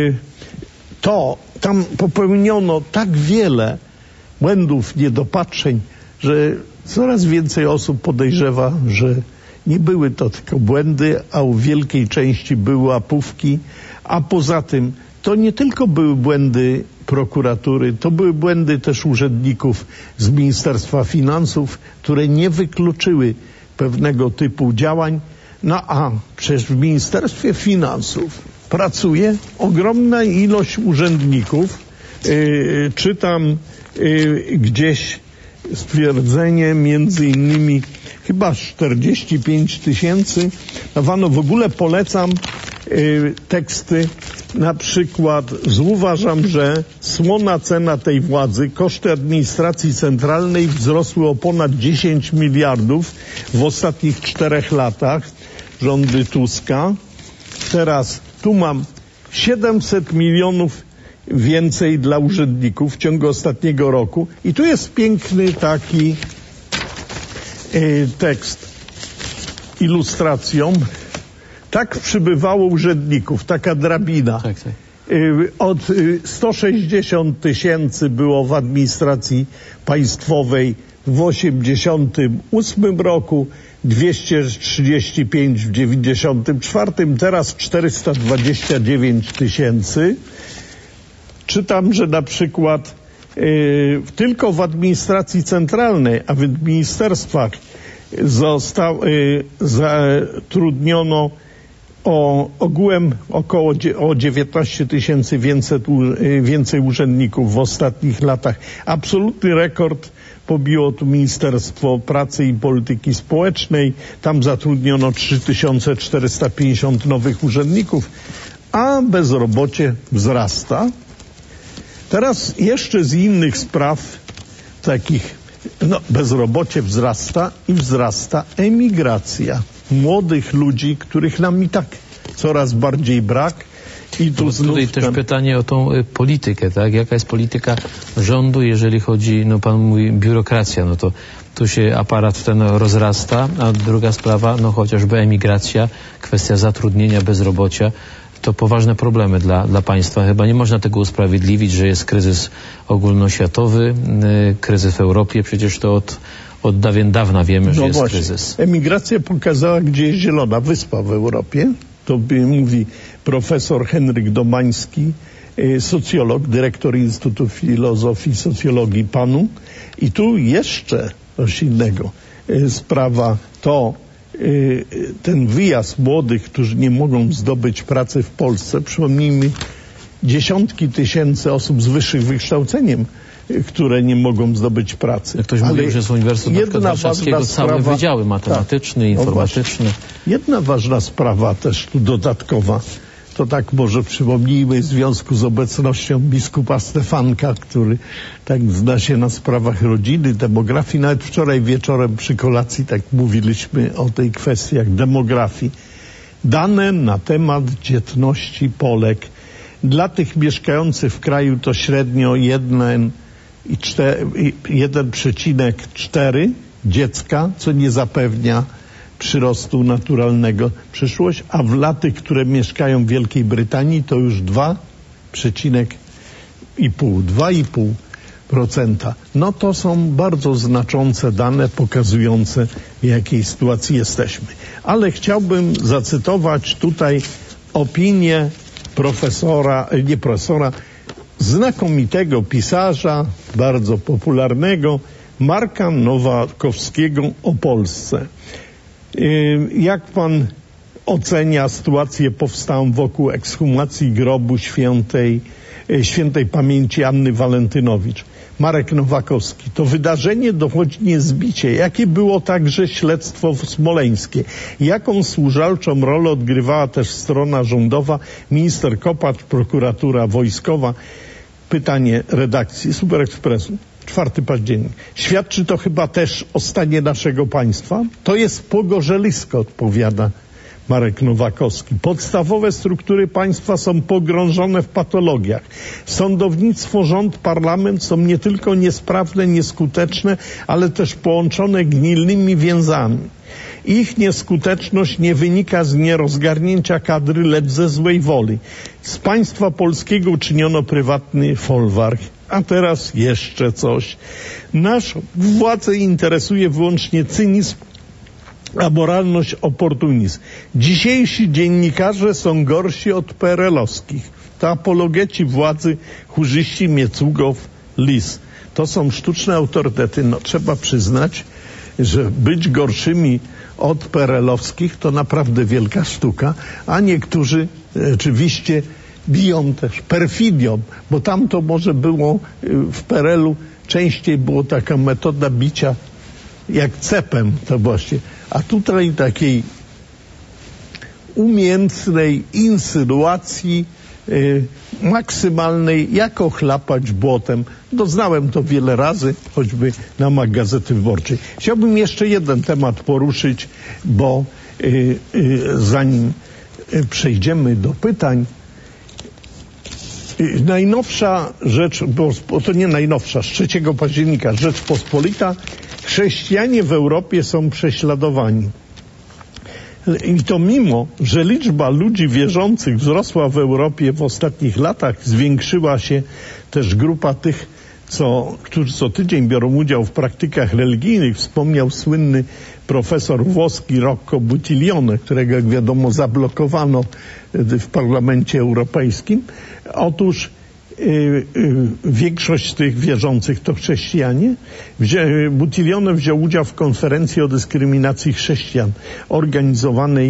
tam popełniono tak wiele błędów, niedopatrzeń, że coraz więcej osób podejrzewa, że nie były to tylko błędy, a u wielkiej części były łapówki, a poza tym to nie tylko były błędy prokuratury, to były błędy też urzędników z Ministerstwa Finansów, które nie wykluczyły pewnego typu działań. No a przecież w Ministerstwie Finansów pracuje ogromna ilość urzędników. Czytam gdzieś stwierdzenie między innymi chyba 45 000. Dawano, w ogóle polecam teksty, na przykład zauważam, że słona cena tej władzy, koszty administracji centralnej wzrosły o ponad 10 miliardów w ostatnich 4 latach rządy Tuska. Teraz tu mam 700 milionów więcej dla urzędników w ciągu ostatniego roku. I tu jest piękny taki tekst ilustracją. Tak przybywało urzędników, taka drabina. Tak. Od 160 000 było w administracji państwowej w 1988 roku, 235 w 1994, teraz 429 000. Czytam, że na przykład tylko w administracji centralnej, a w ministerstwach zatrudniono ogółem około 19 000 więcej urzędników w ostatnich latach. Absolutny rekord pobiło tu Ministerstwo Pracy i Polityki Społecznej. Tam zatrudniono 3450 nowych urzędników, a bezrobocie wzrasta. Teraz jeszcze z innych spraw takich, bezrobocie wzrasta i wzrasta emigracja młodych ludzi, których nam i tak coraz bardziej brak. I tu tutaj też pytanie o tą politykę, tak? Jaka jest polityka rządu, jeżeli chodzi, pan mówi, biurokracja, to tu się aparat ten rozrasta, a druga sprawa, chociażby emigracja, kwestia zatrudnienia, bezrobocia, to poważne problemy dla państwa. Chyba nie można tego usprawiedliwić, że jest kryzys ogólnoświatowy, kryzys w Europie, przecież to od dawien dawna wiemy, że jest kryzys. Emigracja pokazała, gdzie jest zielona wyspa w Europie. To mówi profesor Henryk Domański, socjolog, dyrektor Instytutu Filozofii i Socjologii PAN-u. I tu jeszcze coś innego. Sprawa to ten wyjazd młodych, którzy nie mogą zdobyć pracy w Polsce. Przypomnijmy, dziesiątki tysięcy osób z wyższym wykształceniem, które nie mogą zdobyć pracy. Jak ktoś mówił, że z Uniwersytetu Warszawskiego całe wydziały matematyczne, informatyczne. Jedna ważna sprawa też tu dodatkowa, to tak może przypomnijmy w związku z obecnością biskupa Stefanka, który tak zna się na sprawach rodziny, demografii. Nawet wczoraj wieczorem przy kolacji tak mówiliśmy o tej kwestiach demografii. Dane na temat dzietności Polek dla tych mieszkających w kraju to średnio 1,4 dziecka, co nie zapewnia przyrostu naturalnego w przyszłość, a dla tych, które mieszkają w Wielkiej Brytanii, to już 2,5%. To są bardzo znaczące dane pokazujące, w jakiej sytuacji jesteśmy. Ale chciałbym zacytować tutaj opinię znakomitego pisarza, bardzo popularnego, Marka Nowakowskiego o Polsce. Jak pan ocenia sytuację powstałą wokół ekshumacji grobu świętej pamięci Anny Walentynowicz? Marek Nowakowski. To wydarzenie dochodzi niezbicie. Jakie było także śledztwo smoleńskie? Jaką służalczą rolę odgrywała też strona rządowa, minister Kopacz, prokuratura wojskowa? Pytanie redakcji Super Expressu. 4 października. Świadczy to chyba też o stanie naszego państwa? To jest pogorzelisko, odpowiada Marek Nowakowski. Podstawowe struktury państwa są pogrążone w patologiach. Sądownictwo, rząd, parlament są nie tylko niesprawne, nieskuteczne, ale też połączone gnilnymi więzami. Ich nieskuteczność nie wynika z nierozgarnięcia kadry, lecz ze złej woli. Z państwa polskiego uczyniono prywatny folwark. A teraz jeszcze coś. Naszą władzę interesuje wyłącznie cynizm, a moralność oportunizm. Dzisiejsi dziennikarze są gorsi od PRL-owskich. To apologeci władzy, chórzyści, Miecugow, Lis. To są sztuczne autorytety. No, trzeba przyznać, że być gorszymi od PRL-owskich to naprawdę wielka sztuka, a niektórzy oczywiście biją też perfidią, bo tam to może było w PRL-u częściej było taka metoda bicia jak cepem, to właśnie. A tutaj takiej umiejętnej insynuacji maksymalnej, jak ochlapać błotem. Doznałem to wiele razy, choćby na łamach Gazety Wyborczej. Chciałbym jeszcze jeden temat poruszyć, bo zanim przejdziemy do pytań, najnowsza rzecz, bo to nie najnowsza, z 3 października, Rzeczpospolita, chrześcijanie w Europie są prześladowani. I to mimo, że liczba ludzi wierzących wzrosła w Europie w ostatnich latach, zwiększyła się też grupa tych, którzy co tydzień biorą udział w praktykach religijnych. Wspomniał słynny profesor włoski Rocco Buttiglione, którego jak wiadomo zablokowano w Parlamencie Europejskim. Otóż większość z tych wierzących to chrześcijanie. Buttiglione wziął udział w konferencji o dyskryminacji chrześcijan organizowanej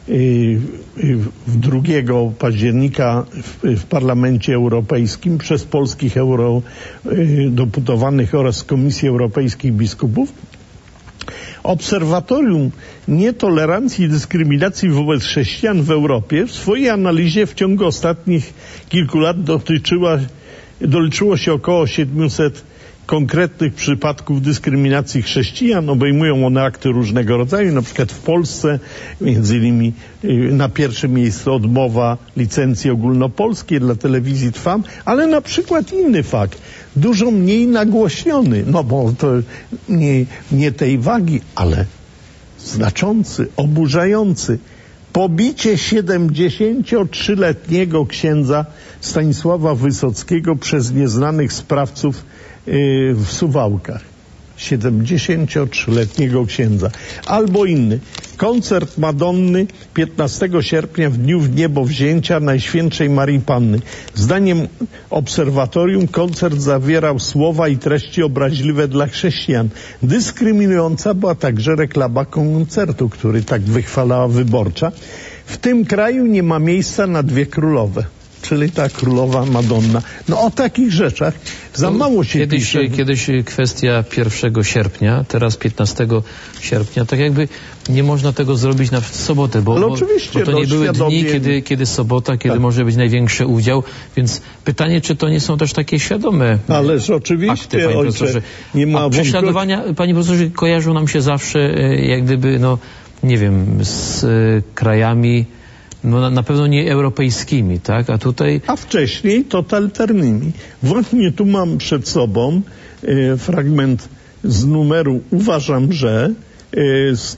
2 października w Parlamencie Europejskim przez polskich eurodeputowanych oraz Komisji Europejskich Biskupów. Obserwatorium Nietolerancji i Dyskryminacji wobec Chrześcijan w Europie w swojej analizie w ciągu ostatnich kilku lat doliczyło się około 700 konkretnych przypadków dyskryminacji chrześcijan. Obejmują one akty różnego rodzaju, na przykład w Polsce, między innymi na pierwszym miejscu odmowa licencji ogólnopolskiej dla telewizji Trwam, ale na przykład inny fakt, dużo mniej nagłośniony, no bo to nie tej wagi, ale znaczący, oburzający. Pobicie 73-letniego księdza Stanisława Wysockiego przez nieznanych sprawców w Suwałkach. 73-letniego księdza. Albo inny. Koncert Madonny 15 sierpnia w dniu wniebowzięcia Najświętszej Marii Panny. Zdaniem obserwatorium koncert zawierał słowa i treści obraźliwe dla chrześcijan. Dyskryminująca była także reklama koncertu, który tak wychwalała Wyborcza. W tym kraju nie ma miejsca na 2 królowe. Czyli ta królowa Madonna. No o takich rzeczach za mało się pisze. Kiedyś kwestia 1 sierpnia, teraz 15 sierpnia, tak jakby nie można tego zrobić na sobotę, bo to nie były dni, kiedy sobota, kiedy może być największy udział, więc pytanie, czy to nie są też takie świadome Ależ oczywiście, akty, ojcze, nie ma prześladowania, panie profesorze, kojarzą nam się zawsze jak gdyby, no nie wiem, z krajami no na pewno nie europejskimi, tak? A wcześniej totalitarnymi. Właśnie tu mam przed sobą fragment z numeru Uważam, że z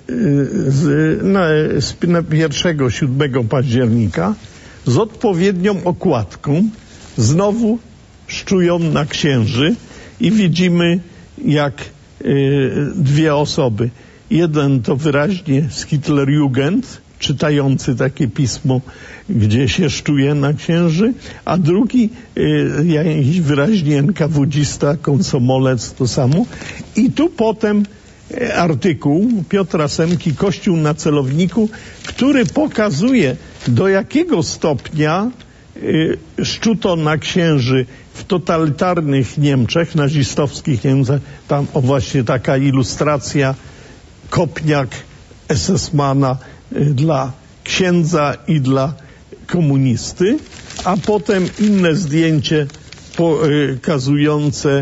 1-7 października z odpowiednią okładką. Znowu szczują na księży i widzimy jak 2 osoby. Jeden to wyraźnie z Hitlerjugend, czytający takie pismo, gdzie się szczuje na księży, a drugi jakiś wyraźnie NKWD-sta, komsomolec, to samo. I tu potem artykuł Piotra Semki, Kościół na celowniku, który pokazuje, do jakiego stopnia szczuto na księży w totalitarnych Niemczech, nazistowskich Niemczech, tam właśnie taka ilustracja, kopniak SS-mana dla księdza i dla komunisty, a potem inne zdjęcie pokazujące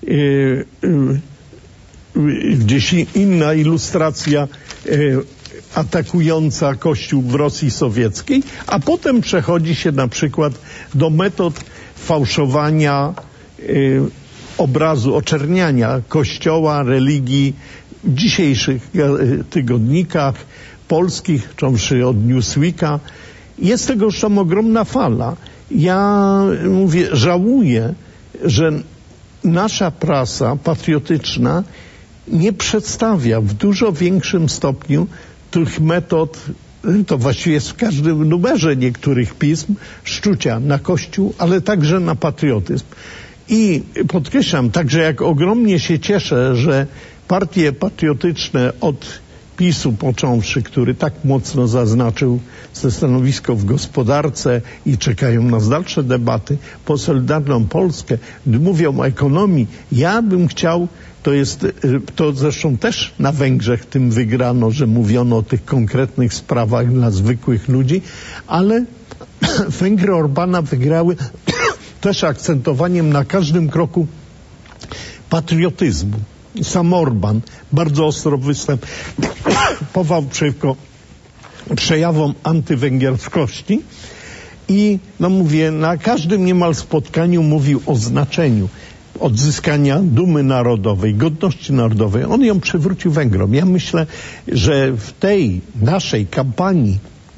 gdzieś inna ilustracja atakująca Kościół w Rosji Sowieckiej, a potem przechodzi się na przykład do metod fałszowania obrazu, oczerniania Kościoła, religii w dzisiejszych tygodnikach polskich, począwszy od Newsweeka. Jest tego już tam ogromna fala. Ja mówię, żałuję, że nasza prasa patriotyczna nie przedstawia w dużo większym stopniu tych metod, to właściwie jest w każdym numerze niektórych pism, szczucia na Kościół, ale także na patriotyzm. I podkreślam także, jak ogromnie się cieszę, że partie patriotyczne od PiS-u począwszy, który tak mocno zaznaczył ze stanowisko w gospodarce i czekają nas dalsze debaty, po Solidarną Polskę, mówią o ekonomii. Ja bym chciał, to zresztą też na Węgrzech tym wygrano, że mówiono o tych konkretnych sprawach dla zwykłych ludzi, ale Węgry Orbana wygrały też akcentowaniem na każdym kroku patriotyzmu. Sam Orban bardzo ostro występował przeciwko przejawom antywęgierskości i, no mówię, na każdym niemal spotkaniu mówił o znaczeniu odzyskania dumy narodowej, godności narodowej. On ją przywrócił Węgrom. Ja myślę, że w tej naszej kampanii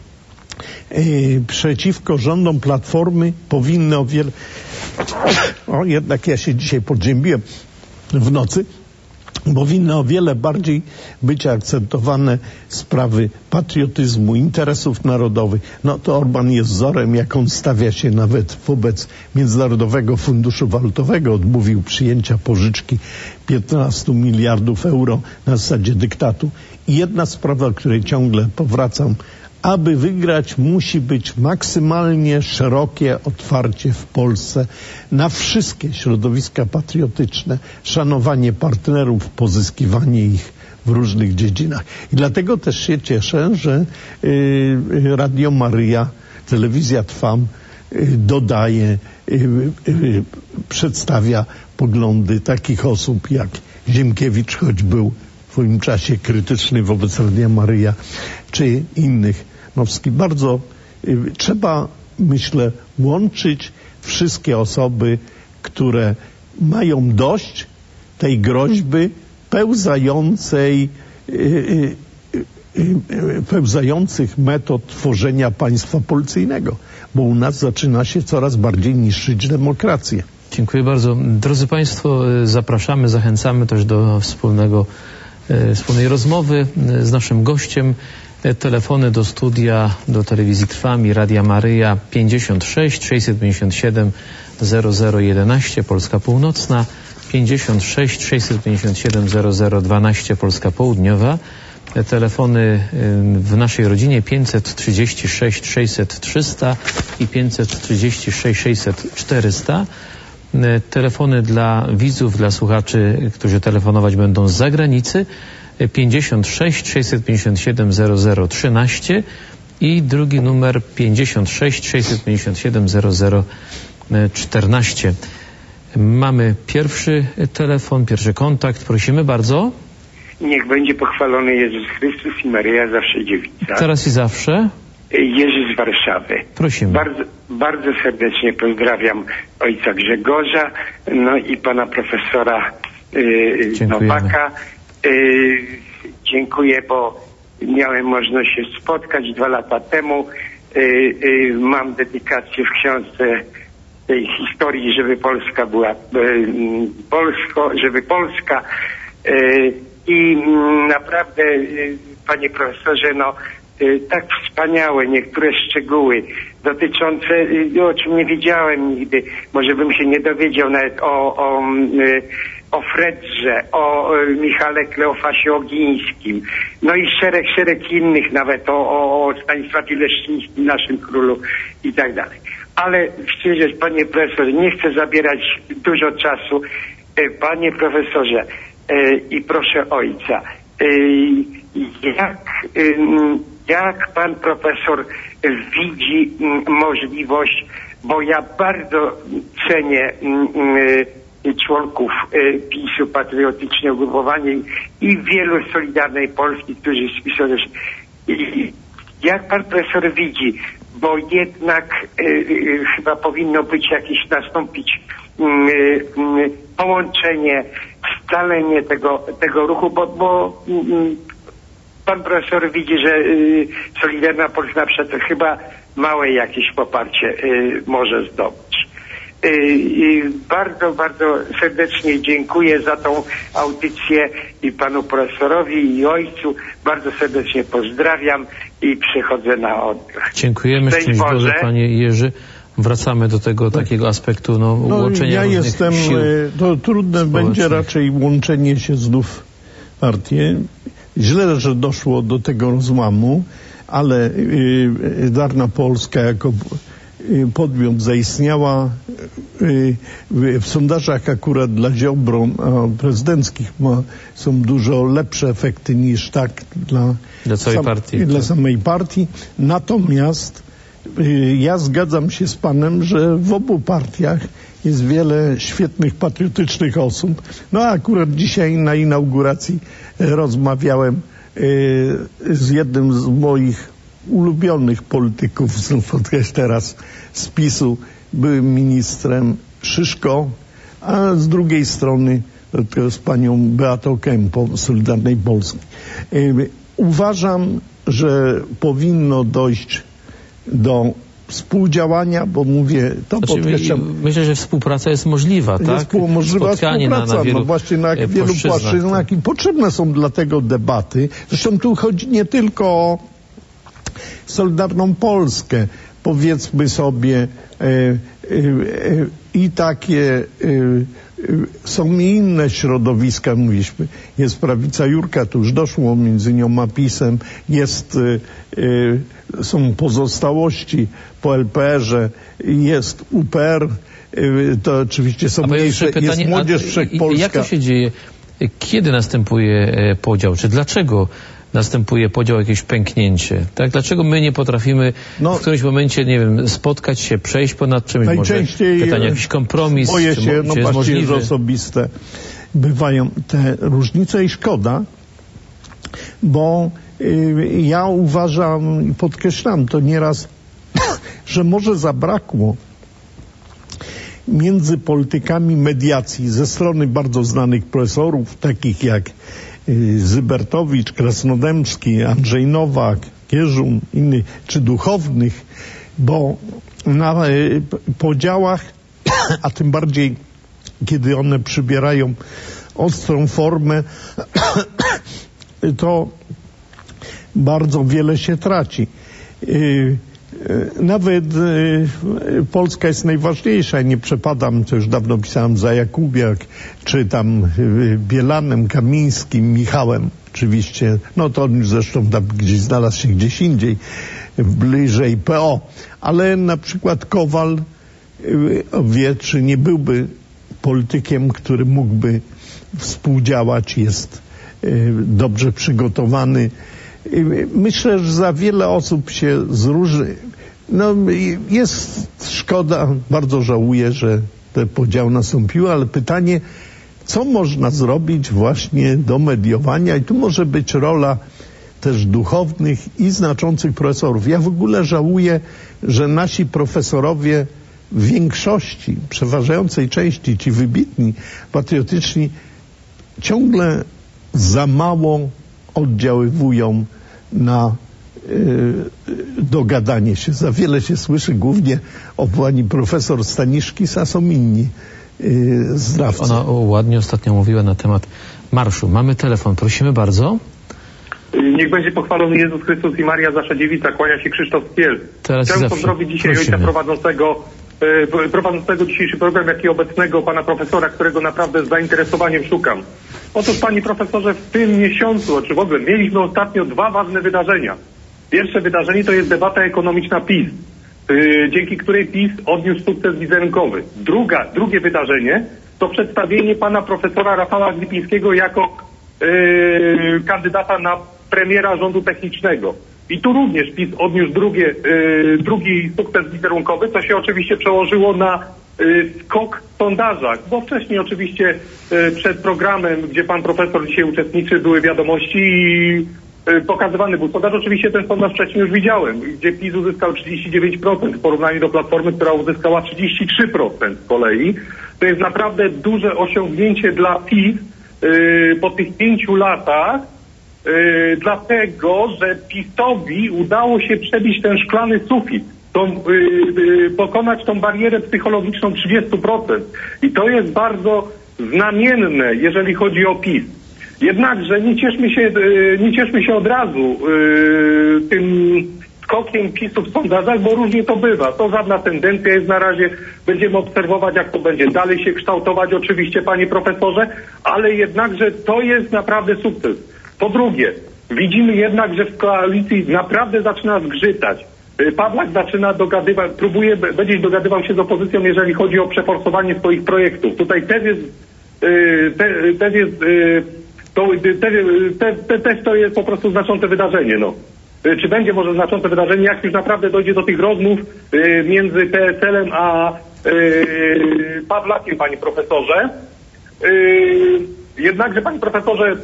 przeciwko rządom Platformy powinny o wiele... jednak ja się dzisiaj podziębiłem w nocy. Powinny o wiele bardziej być akcentowane sprawy patriotyzmu, interesów narodowych. No to Orban jest wzorem, jak on stawia się nawet wobec Międzynarodowego Funduszu Walutowego. Odmówił przyjęcia pożyczki 15 miliardów euro na zasadzie dyktatu. I jedna sprawa, o której ciągle powracam, aby wygrać, musi być maksymalnie szerokie otwarcie w Polsce na wszystkie środowiska patriotyczne, szanowanie partnerów, pozyskiwanie ich w różnych dziedzinach. I dlatego też się cieszę, że Radio Maryja, Telewizja Trwam dodaje, przedstawia poglądy takich osób jak Ziemkiewicz, choć był w swoim czasie krytyczny wobec Radia Maryja, czy innych. Bardzo trzeba, myślę, łączyć wszystkie osoby, które mają dość tej groźby pełzających metod tworzenia państwa policyjnego, bo u nas zaczyna się coraz bardziej niszczyć demokrację. Dziękuję bardzo. Drodzy Państwo, zapraszamy, zachęcamy też do wspólnej rozmowy z naszym gościem. Telefony do studia, do Telewizji Trwam i Radia Maryja 56 657 0011 Polska Północna, 56 657 0012 Polska Południowa. Telefony w naszej rodzinie 536 600 300 i 536 600 400. Telefony dla widzów, dla słuchaczy, którzy telefonować będą z zagranicy, 56 657 0013 i drugi numer 56 657 0014. Mamy pierwszy telefon, pierwszy kontakt. Prosimy bardzo. Niech będzie pochwalony Jezus Chrystus i Maryja zawsze dziewica. Teraz i zawsze. Jerzy z Warszawy. Prosimy. Bardzo serdecznie pozdrawiam ojca Grzegorza, no i pana profesora Nowaka. Dziękuję, bo miałem możliwość się spotkać 2 lata temu. Mam dedykację w książce tej historii, żeby Polska była żeby Polska i naprawdę, panie profesorze, tak wspaniałe niektóre szczegóły dotyczące, o czym nie wiedziałem nigdy, może bym się nie dowiedział nawet o Fredrze, o Michale Kleofasie Ogińskim, no i szereg innych, nawet o Stanisławie Leszczyńskim, naszym królu i tak dalej. Ale przecież, panie profesorze, nie chcę zabierać dużo czasu. Panie profesorze, i proszę ojca, jak pan profesor widzi możliwość, bo ja bardzo cenię członków PiS-u, patriotycznie ugrupowanie i wielu Solidarnej Polski, którzy spisali. Jak pan profesor widzi, bo jednak chyba powinno być nastąpić połączenie, scalenie tego ruchu, bo pan profesor widzi, że Solidarna Polska na przykład chyba małe jakieś poparcie może zdobyć. Bardzo, bardzo serdecznie dziękuję za tą audycję i panu profesorowi i ojcu. Bardzo serdecznie pozdrawiam i przychodzę na oddech. Dziękujemy, szczęść Boże, panie Jerzy. Wracamy do tego takiego aspektu łączenia różnych sił to trudne społecznych. Będzie raczej łączenie się znów w partię. Źle, że doszło do tego rozłamu, ale Solidarna Polska jako podmiot zaistniała. W sondażach akurat dla Ziobro prezydenckich są dużo lepsze efekty niż dla całej partii. Dla samej partii. Natomiast ja zgadzam się z panem, że w obu partiach jest wiele świetnych, patriotycznych osób. No a akurat dzisiaj na inauguracji rozmawiałem z jednym z moich ulubionych polityków, spotkać teraz z PiS-u, byłym ministrem Szyszko, a z drugiej strony z panią Beatą Kempą z Solidarnej Polski. Uważam, że powinno dojść do współdziałania, bo mówię, to podkreślam. Myślę, że współpraca jest możliwa, tak? Możliwa spotkanie współpraca, na wielu właśnie na wielu płaszczyznach i potrzebne są dla tego debaty. Zresztą tu chodzi nie tylko o Solidarną Polskę. Powiedzmy sobie, i takie są i inne środowiska, mówiliśmy. Jest prawica Jurka, tu już doszło między nią a PiS-em, są pozostałości po LPR-ze, jest UPR, to oczywiście są mniejsze, jest Młodzież Wszechpolska. Jak to się dzieje? Kiedy następuje podział? Czy dlaczego następuje podział, jakieś pęknięcie? Tak? Dlaczego my nie potrafimy w którymś momencie, nie wiem, spotkać się, przejść ponad czymś? Najczęściej może pytanie, jakiś kompromis? Boję się, właśnie, że osobiste bywają te różnice i szkoda, bo ja uważam i podkreślam to nieraz, że może zabrakło między politykami mediacji ze strony bardzo znanych profesorów, takich jak Zybertowicz, Krasnodębski, Andrzej Nowak, Kierzun, innych, czy duchownych, bo na podziałach, a tym bardziej kiedy one przybierają ostrą formę, to bardzo wiele się traci. Nawet Polska jest najważniejsza. Nie przepadam, to już dawno pisałem, za Jakubiak, czy tam Bielanem, Kamińskim, Michałem oczywiście. No to on zresztą tam gdzieś znalazł się gdzieś indziej, bliżej PO. Ale na przykład Kowal wie, czy nie byłby politykiem, który mógłby współdziałać, jest dobrze przygotowany. Myślę, że za wiele osób się zróżni. No, jest szkoda, bardzo żałuję, że te podziały nastąpiły, ale pytanie, co można zrobić właśnie do mediowania i tu może być rola też duchownych i znaczących profesorów. Ja w ogóle żałuję, że nasi profesorowie w większości, przeważającej części, ci wybitni, patriotyczni, ciągle za mało oddziaływują na dogadanie się. Za wiele się słyszy głównie o pani profesor Staniszkis, a są inni zdrawcy. Ona ładnie ostatnio mówiła na temat marszu. Mamy telefon, prosimy bardzo. Niech będzie pochwalony Jezus Chrystus i Maria Zasza Dziewica. Kłania się Krzysztof Spiel. Chciałem pozdrowić dzisiaj ojca prowadzącego dzisiejszy program, jak i obecnego pana profesora, którego naprawdę z zainteresowaniem szukam. Otóż, panie profesorze, w tym miesiącu, czy w ogóle mieliśmy ostatnio 2 ważne wydarzenia. Pierwsze wydarzenie to jest debata ekonomiczna PiS. dzięki której PiS odniósł sukces wizerunkowy. Drugie wydarzenie to przedstawienie pana profesora Rafała Glipińskiego jako kandydata na premiera rządu technicznego. I tu również PiS odniósł drugi sukces wizerunkowy, co się oczywiście przełożyło na skok w sondażach, bo wcześniej oczywiście przed programem, gdzie pan profesor dzisiaj uczestniczy, były wiadomości i pokazywany był sondaż. Oczywiście ten sondaż wcześniej już widziałem, gdzie PiS uzyskał 39% w porównaniu do Platformy, która uzyskała 33% z kolei. To jest naprawdę duże osiągnięcie dla PiS po tych 5 latach, dlatego, że PiS-owi udało się przebić ten szklany sufit, pokonać tą barierę psychologiczną 30%. I to jest bardzo znamienne, jeżeli chodzi o PiS. Jednakże nie cieszmy się od razu tym skokiem PiS-u w sondażach, bo różnie to bywa. To żadna tendencja jest na razie. Będziemy obserwować, jak to będzie dalej się kształtować, oczywiście, panie profesorze, ale jednakże to jest naprawdę sukces. Po drugie, widzimy jednak, że w koalicji naprawdę zaczyna zgrzytać. Pawlak zaczyna będzie dogadywał się z opozycją, jeżeli chodzi o przeforsowanie swoich projektów. Tutaj też to jest po prostu znaczące wydarzenie, no. Czy będzie może znaczące wydarzenie, jak już naprawdę dojdzie do tych rozmów między PSL-em a Pawlakiem, panie profesorze. Jednakże, panie profesorze,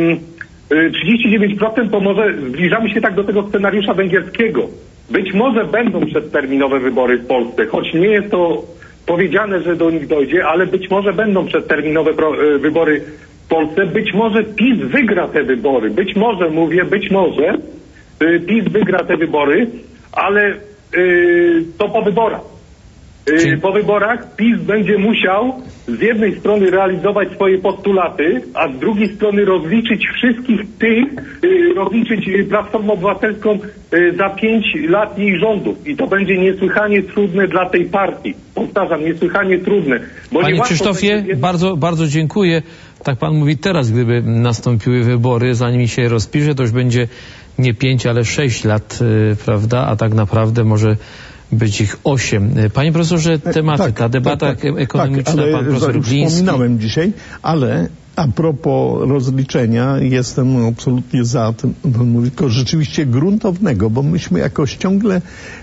39% to może zbliżamy się tak do tego scenariusza węgierskiego. Być może będą przedterminowe wybory w Polsce, choć nie jest to powiedziane, że do nich dojdzie, ale być może będą przedterminowe wybory w Polsce. Być może PiS wygra te wybory. Być może PiS wygra te wybory, ale to po wyborach. Po wyborach PiS będzie musiał z jednej strony realizować swoje postulaty, a z drugiej strony rozliczyć wszystkich rozliczyć Platformę Obywatelską za 5 lat jej rządów. I to będzie niesłychanie trudne dla tej partii. Powtarzam, niesłychanie trudne. Panie Krzysztofie, bardzo, bardzo dziękuję. Tak pan mówi teraz, gdyby nastąpiły wybory, zanim się rozpisze, to już będzie nie 5, ale 6 lat, prawda? A tak naprawdę może być ich 8. Panie profesorze, tematy, ta debata ekonomiczna, pan profesor Gliński. Wspominałem dzisiaj, ale a propos rozliczenia, jestem absolutnie za tym, tylko rzeczywiście gruntownego, bo myśmy jakoś ciągle...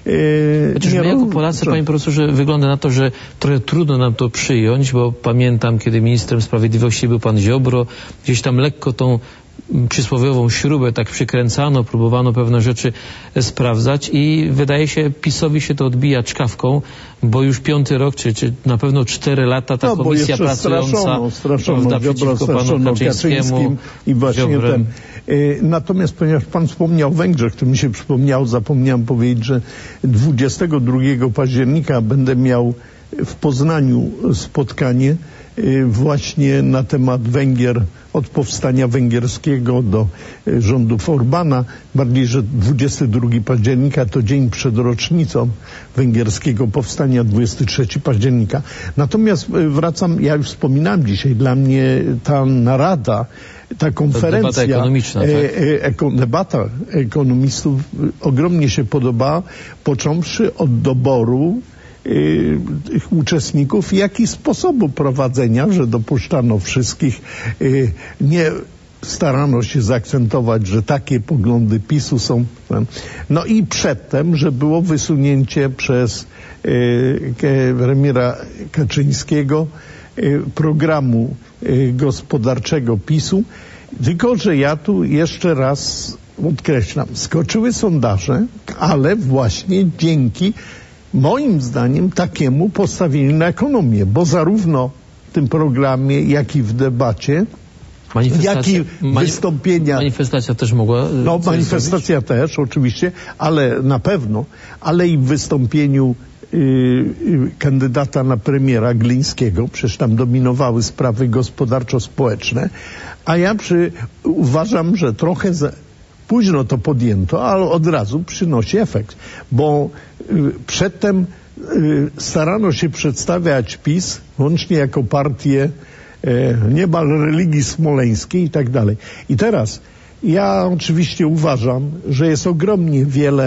my jako Polacy, panie profesorze, wygląda na to, że trochę trudno nam to przyjąć, bo pamiętam, kiedy ministrem sprawiedliwości był pan Ziobro, gdzieś tam lekko tą przysłowiową śrubę tak przykręcano, próbowano pewne rzeczy sprawdzać i wydaje się, PiS-owi się to odbija czkawką, bo już 5. rok, czy na pewno 4 lata ta komisja pracująca straszono przeciwko panu Kaczyńskiemu i właśnie ten. Natomiast ponieważ pan wspomniał o Węgrzech, to mi się przypomniało, zapomniałem powiedzieć, że 22 października będę miał w Poznaniu spotkanie właśnie na temat Węgier, od powstania węgierskiego do rządów Orbana, bardziej, że 22 października to dzień przed rocznicą węgierskiego powstania, 23 października. Natomiast wracam, ja już wspominałem dzisiaj, dla mnie ta narada, ta konferencja, debata ekonomiczna, tak? Debata ekonomistów ogromnie się podoba, począwszy od doboru uczestników, jak i sposobu prowadzenia, że dopuszczano wszystkich, nie starano się zaakcentować, że takie poglądy PiS-u są. No i przedtem, że było wysunięcie przez premiera Kaczyńskiego programu gospodarczego PiS-u, tylko że ja tu jeszcze raz podkreślam, skoczyły sondaże, ale właśnie dzięki moim zdaniem takiemu postawieniu na ekonomię, bo zarówno w tym programie, jak i w debacie, jak i wystąpienia... Manifestacja też mogła... No, manifestacja też, oczywiście, ale na pewno, ale i w wystąpieniu kandydata na premiera Glińskiego, przecież tam dominowały sprawy gospodarczo-społeczne, a ja uważam, że trochę późno to podjęto, ale od razu przynosi efekt, bo przedtem starano się przedstawiać PiS łącznie jako partię niemal religii smoleńskiej i tak dalej. I teraz ja oczywiście uważam, że jest ogromnie wiele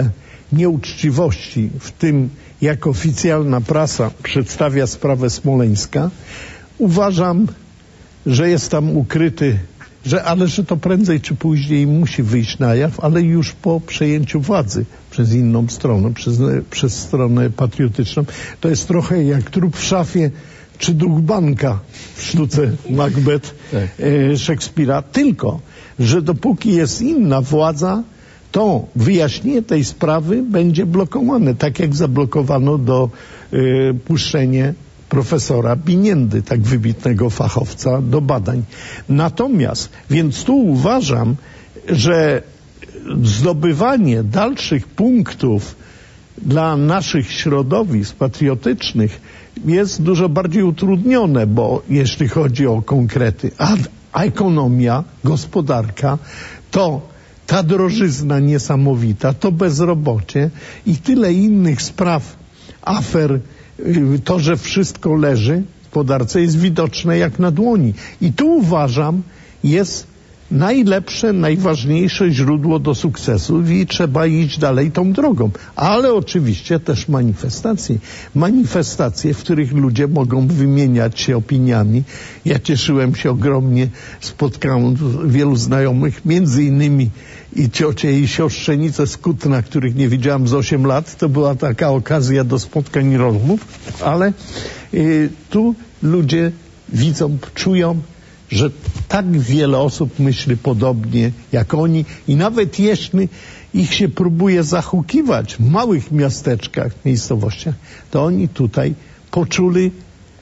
nieuczciwości w tym, jak oficjalna prasa przedstawia sprawę Smoleńska, uważam, że jest tam ukryty, że to prędzej czy później musi wyjść na jaw, ale już po przejęciu władzy przez inną stronę, przez stronę patriotyczną. To jest trochę jak trup w szafie czy duch banka w sztuce Macbeth Szekspira. Tylko, że dopóki jest inna władza, to wyjaśnienie tej sprawy będzie blokowane, tak jak zablokowano puszczenie profesora Biniendy, tak wybitnego fachowca do badań. Natomiast, więc tu uważam, że zdobywanie dalszych punktów dla naszych środowisk patriotycznych jest dużo bardziej utrudnione, bo jeśli chodzi o konkrety, a ekonomia, gospodarka, to ta drożyzna niesamowita, to bezrobocie i tyle innych spraw, afer, to, że wszystko leży w gospodarce, jest widoczne jak na dłoni. I tu uważam, jest najlepsze, najważniejsze źródło do sukcesu i trzeba iść dalej tą drogą. Ale oczywiście też manifestacje, w których ludzie mogą wymieniać się opiniami. Ja cieszyłem się ogromnie, spotkałem wielu znajomych, między innymi i ciocie i siostrzenice z Kutna, których nie widziałem z 8 lat. To była taka okazja do spotkań i rozmów, ale tu ludzie widzą, czują, że tak wiele osób myśli podobnie jak oni i nawet jeśli ich się próbuje zahukiwać w małych miasteczkach, miejscowościach, to oni tutaj poczuli,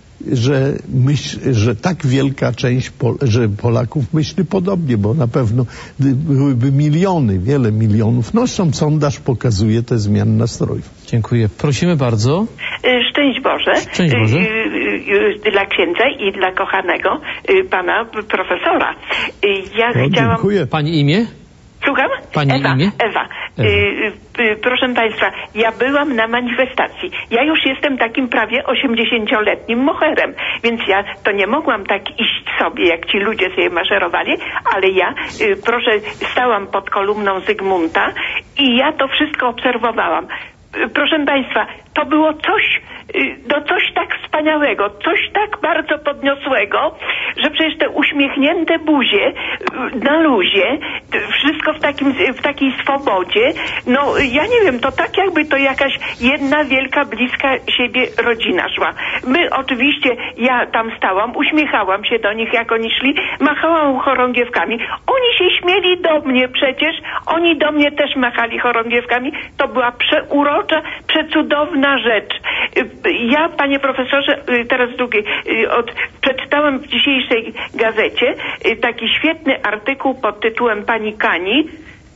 że tak wielka część Polaków myśli podobnie, bo na pewno byłyby miliony, wiele milionów. No zresztą sondaż pokazuje te zmiany nastrojów. Dziękuję. Prosimy bardzo. Szczęść Boże. Szczęść Boże. Dla księdza i dla kochanego pana profesora. Chciałam... Dziękuję. Pani imię? Słucham? Pani imię? Ewa. Proszę Państwa, ja byłam na manifestacji. Ja już jestem takim prawie 80-letnim moherem, więc ja to nie mogłam tak iść sobie, jak ci ludzie sobie maszerowali, ale ja, stałam pod kolumną Zygmunta i ja to wszystko obserwowałam. Proszę Państwa, to było coś tak wspaniałego, coś tak bardzo podniosłego, że przecież te uśmiechnięte buzie na luzie, wszystko w takiej swobodzie, no ja nie wiem, to tak jakby to jakaś jedna wielka, bliska siebie rodzina szła. My oczywiście, ja tam stałam, uśmiechałam się do nich, jak oni szli, machałam chorągiewkami. Oni się śmieli do mnie przecież, oni do mnie też machali chorągiewkami. To była przeurocza, przecudowna rzecz. Ja, panie profesorze, teraz drugi, przeczytałam w dzisiejszej gazecie taki świetny artykuł pod tytułem Pani Kani.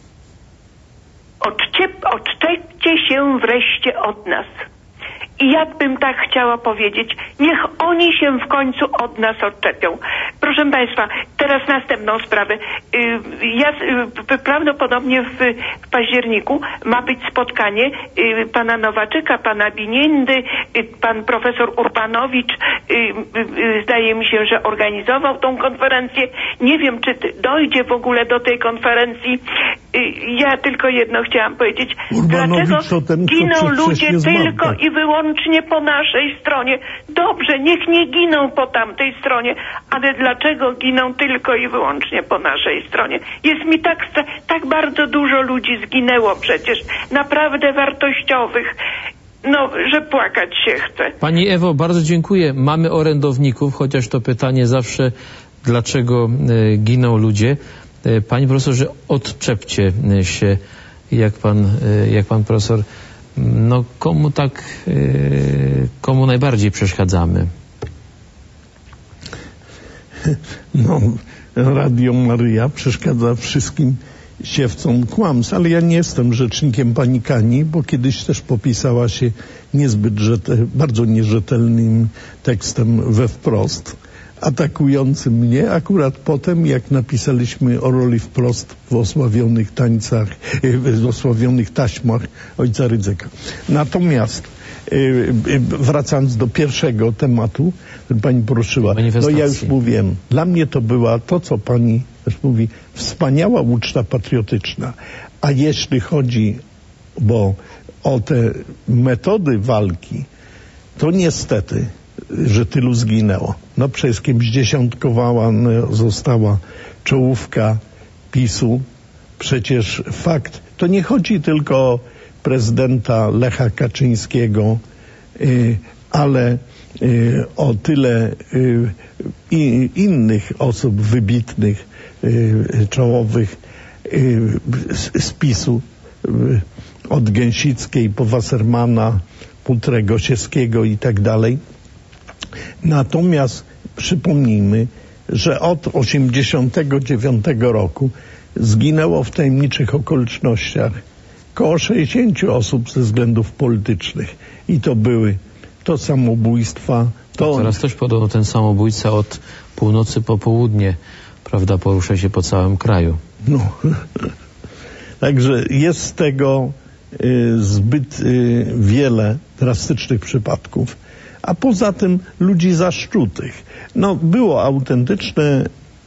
Odczepcie się wreszcie od nas. I ja bym tak chciała powiedzieć, niech oni się w końcu od nas odczepią. Proszę Państwa, teraz następną sprawę. Prawdopodobnie w październiku ma być spotkanie pana Nowaczyka, pana Biniendy, pan profesor Urbanowicz, zdaje mi się, że organizował tą konferencję. Nie wiem, czy dojdzie w ogóle do tej konferencji. Ja tylko jedno chciałam powiedzieć. Dlaczego giną ludzie tylko i wyłącznie po naszej stronie? Dobrze, niech nie giną po tamtej stronie, ale dlaczego giną tylko i wyłącznie po naszej stronie? Jest mi tak bardzo dużo ludzi zginęło przecież, naprawdę wartościowych. No, że płakać się chce. Pani Ewo, bardzo dziękuję. Mamy orędowników, chociaż to pytanie zawsze, dlaczego giną ludzie. Panie profesorze, odczepcie się, jak pan profesor, no komu najbardziej przeszkadzamy? No, Radio Maryja przeszkadza wszystkim siewcom kłamstw, ale ja nie jestem rzecznikiem pani Kani, bo kiedyś też popisała się niezbyt bardzo nierzetelnym tekstem we Wprost, atakującym mnie akurat potem, jak napisaliśmy o roli Wprost w osławionych taśmach ojca Rydzyka. Natomiast wracając do pierwszego tematu, który pani poruszyła, no ja już mówiłem, dla mnie to była to, co pani też mówi, wspaniała uczta patriotyczna. A jeśli chodzi o te metody walki, to niestety, że tylu zginęło. No przecież kimś zdziesiątkowana została czołówka PiS-u. Przecież fakt, to nie chodzi tylko o prezydenta Lecha Kaczyńskiego, ale o tyle innych osób wybitnych, czołowych z PiS-u, od Gęsickiej po Wassermana, Putrę, Gosiewskiego i tak dalej. Natomiast przypomnijmy, że od 1989 roku zginęło w tajemniczych okolicznościach koło 60 osób ze względów politycznych. I to były samobójstwa. Teraz też podobno ten samobójca od północy po południe, prawda, porusza się po całym kraju. No, także jest z tego zbyt wiele drastycznych przypadków. A poza tym ludzi zaszczutych. No, było autentyczne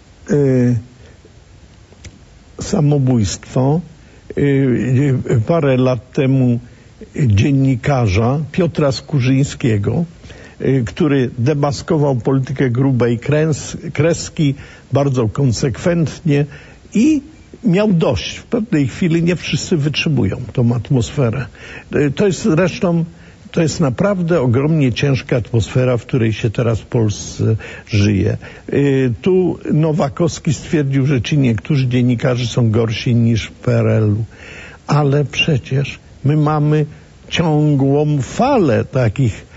samobójstwo. Parę lat temu dziennikarza Piotra Skurzyńskiego, który demaskował politykę grubej kreski bardzo konsekwentnie i miał dość. W pewnej chwili nie wszyscy wytrzymują tą atmosferę. To jest naprawdę ogromnie ciężka atmosfera, w której się teraz w Polsce żyje. Tu Nowakowski stwierdził, że ci niektórzy dziennikarze są gorsi niż w PRL-u. Ale przecież my mamy ciągłą falę takich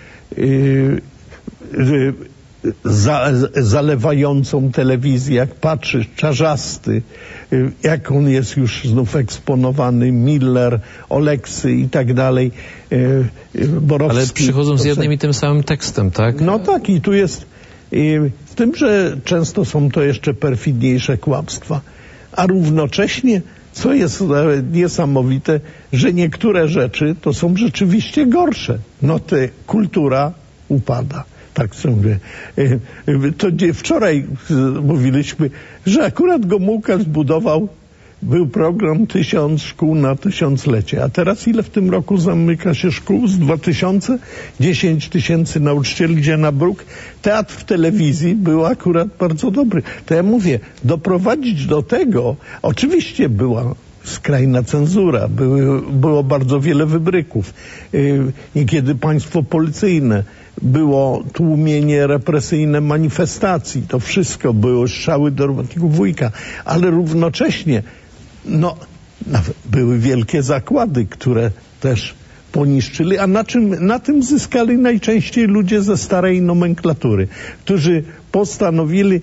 zalewającą telewizję, jak patrzysz, Czarzasty, jak on jest już znów eksponowany, Miller, Oleksy i tak dalej, Borowski. Ale przychodzą z jednym i tym samym tekstem, tak? No tak, i tu jest, w tym, że często są to jeszcze perfidniejsze kłamstwa, a równocześnie, co jest niesamowite, że niektóre rzeczy to są rzeczywiście gorsze. No kultura upada. Tak mówię. To wczoraj mówiliśmy, że akurat Gomułka zbudował, był program 1000 szkół na 1000-lecie. A teraz ile w tym roku zamyka się szkół? Z 2000? 10 000 nauczycieli idzie na bruk. Teatr w telewizji był akurat bardzo dobry. To ja mówię, doprowadzić do tego, oczywiście była skrajna cenzura, było bardzo wiele wybryków. Niekiedy państwo policyjne, było tłumienie represyjne manifestacji, to wszystko było, strzały do robotników Wujka, ale równocześnie były wielkie zakłady, które też poniszczyli, a na tym zyskali najczęściej ludzie ze starej nomenklatury, którzy postanowili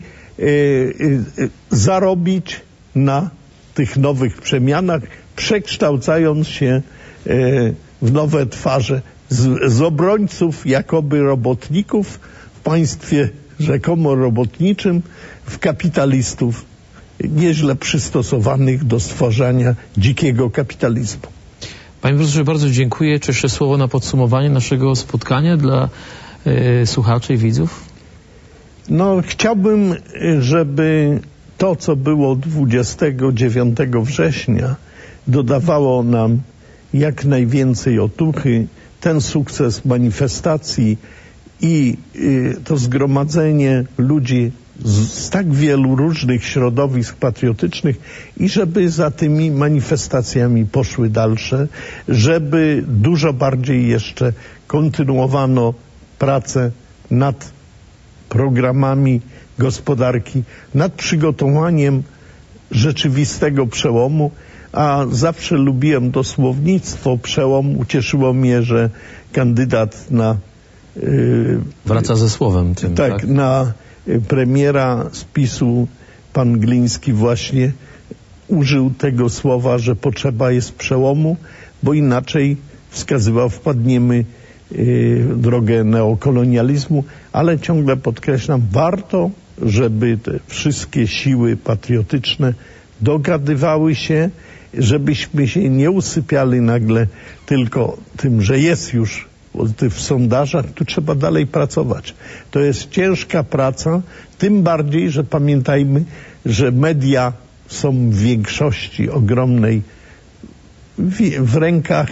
zarobić na tych nowych przemianach, przekształcając się w nowe twarze z obrońców jakoby robotników w państwie rzekomo robotniczym, w kapitalistów nieźle przystosowanych do stworzenia dzikiego kapitalizmu. Panie profesorze, bardzo dziękuję. Czy jeszcze słowo na podsumowanie naszego spotkania dla słuchaczy i widzów? No, chciałbym, żeby to, co było 29 września, dodawało nam jak najwięcej otuchy. Ten sukces manifestacji i to zgromadzenie ludzi z tak wielu różnych środowisk patriotycznych i żeby za tymi manifestacjami poszły dalsze, żeby dużo bardziej jeszcze kontynuowano pracę nad programami gospodarki, nad przygotowaniem rzeczywistego przełomu, a zawsze lubiłem to słownictwo przełom. Ucieszyło mnie, że kandydat na wraca ze słowem tym, tak? Na premiera z PiS-u, pan Gliński, właśnie użył tego słowa, że potrzeba jest przełomu, bo inaczej wskazywał, wpadniemy w drogę neokolonializmu, ale ciągle podkreślam, warto, żeby te wszystkie siły patriotyczne dogadywały się, żebyśmy się nie usypiali nagle tylko tym, że jest już w sondażach, tu trzeba dalej pracować. To jest ciężka praca, tym bardziej, że pamiętajmy, że media są w większości ogromnej w rękach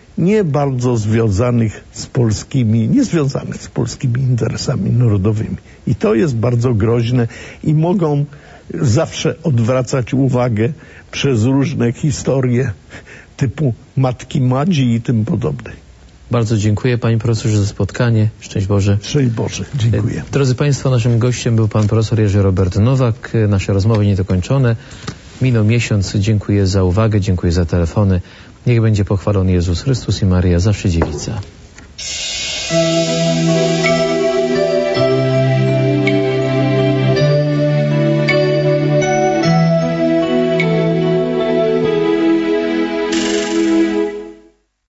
nie bardzo związanych z polskimi interesami narodowymi. I to jest bardzo groźne i mogą zawsze odwracać uwagę przez różne historie typu Matki Madzi i tym podobnej. Bardzo dziękuję panie profesorze za spotkanie. Szczęść Boże. Szczęść Boże. Dziękuję. Drodzy państwo, naszym gościem był pan profesor Jerzy Robert Nowak. Nasze rozmowy niedokończone. Minął miesiąc. Dziękuję za uwagę, dziękuję za telefony. Niech będzie pochwalony Jezus Chrystus i Maryja, zawsze dziewica.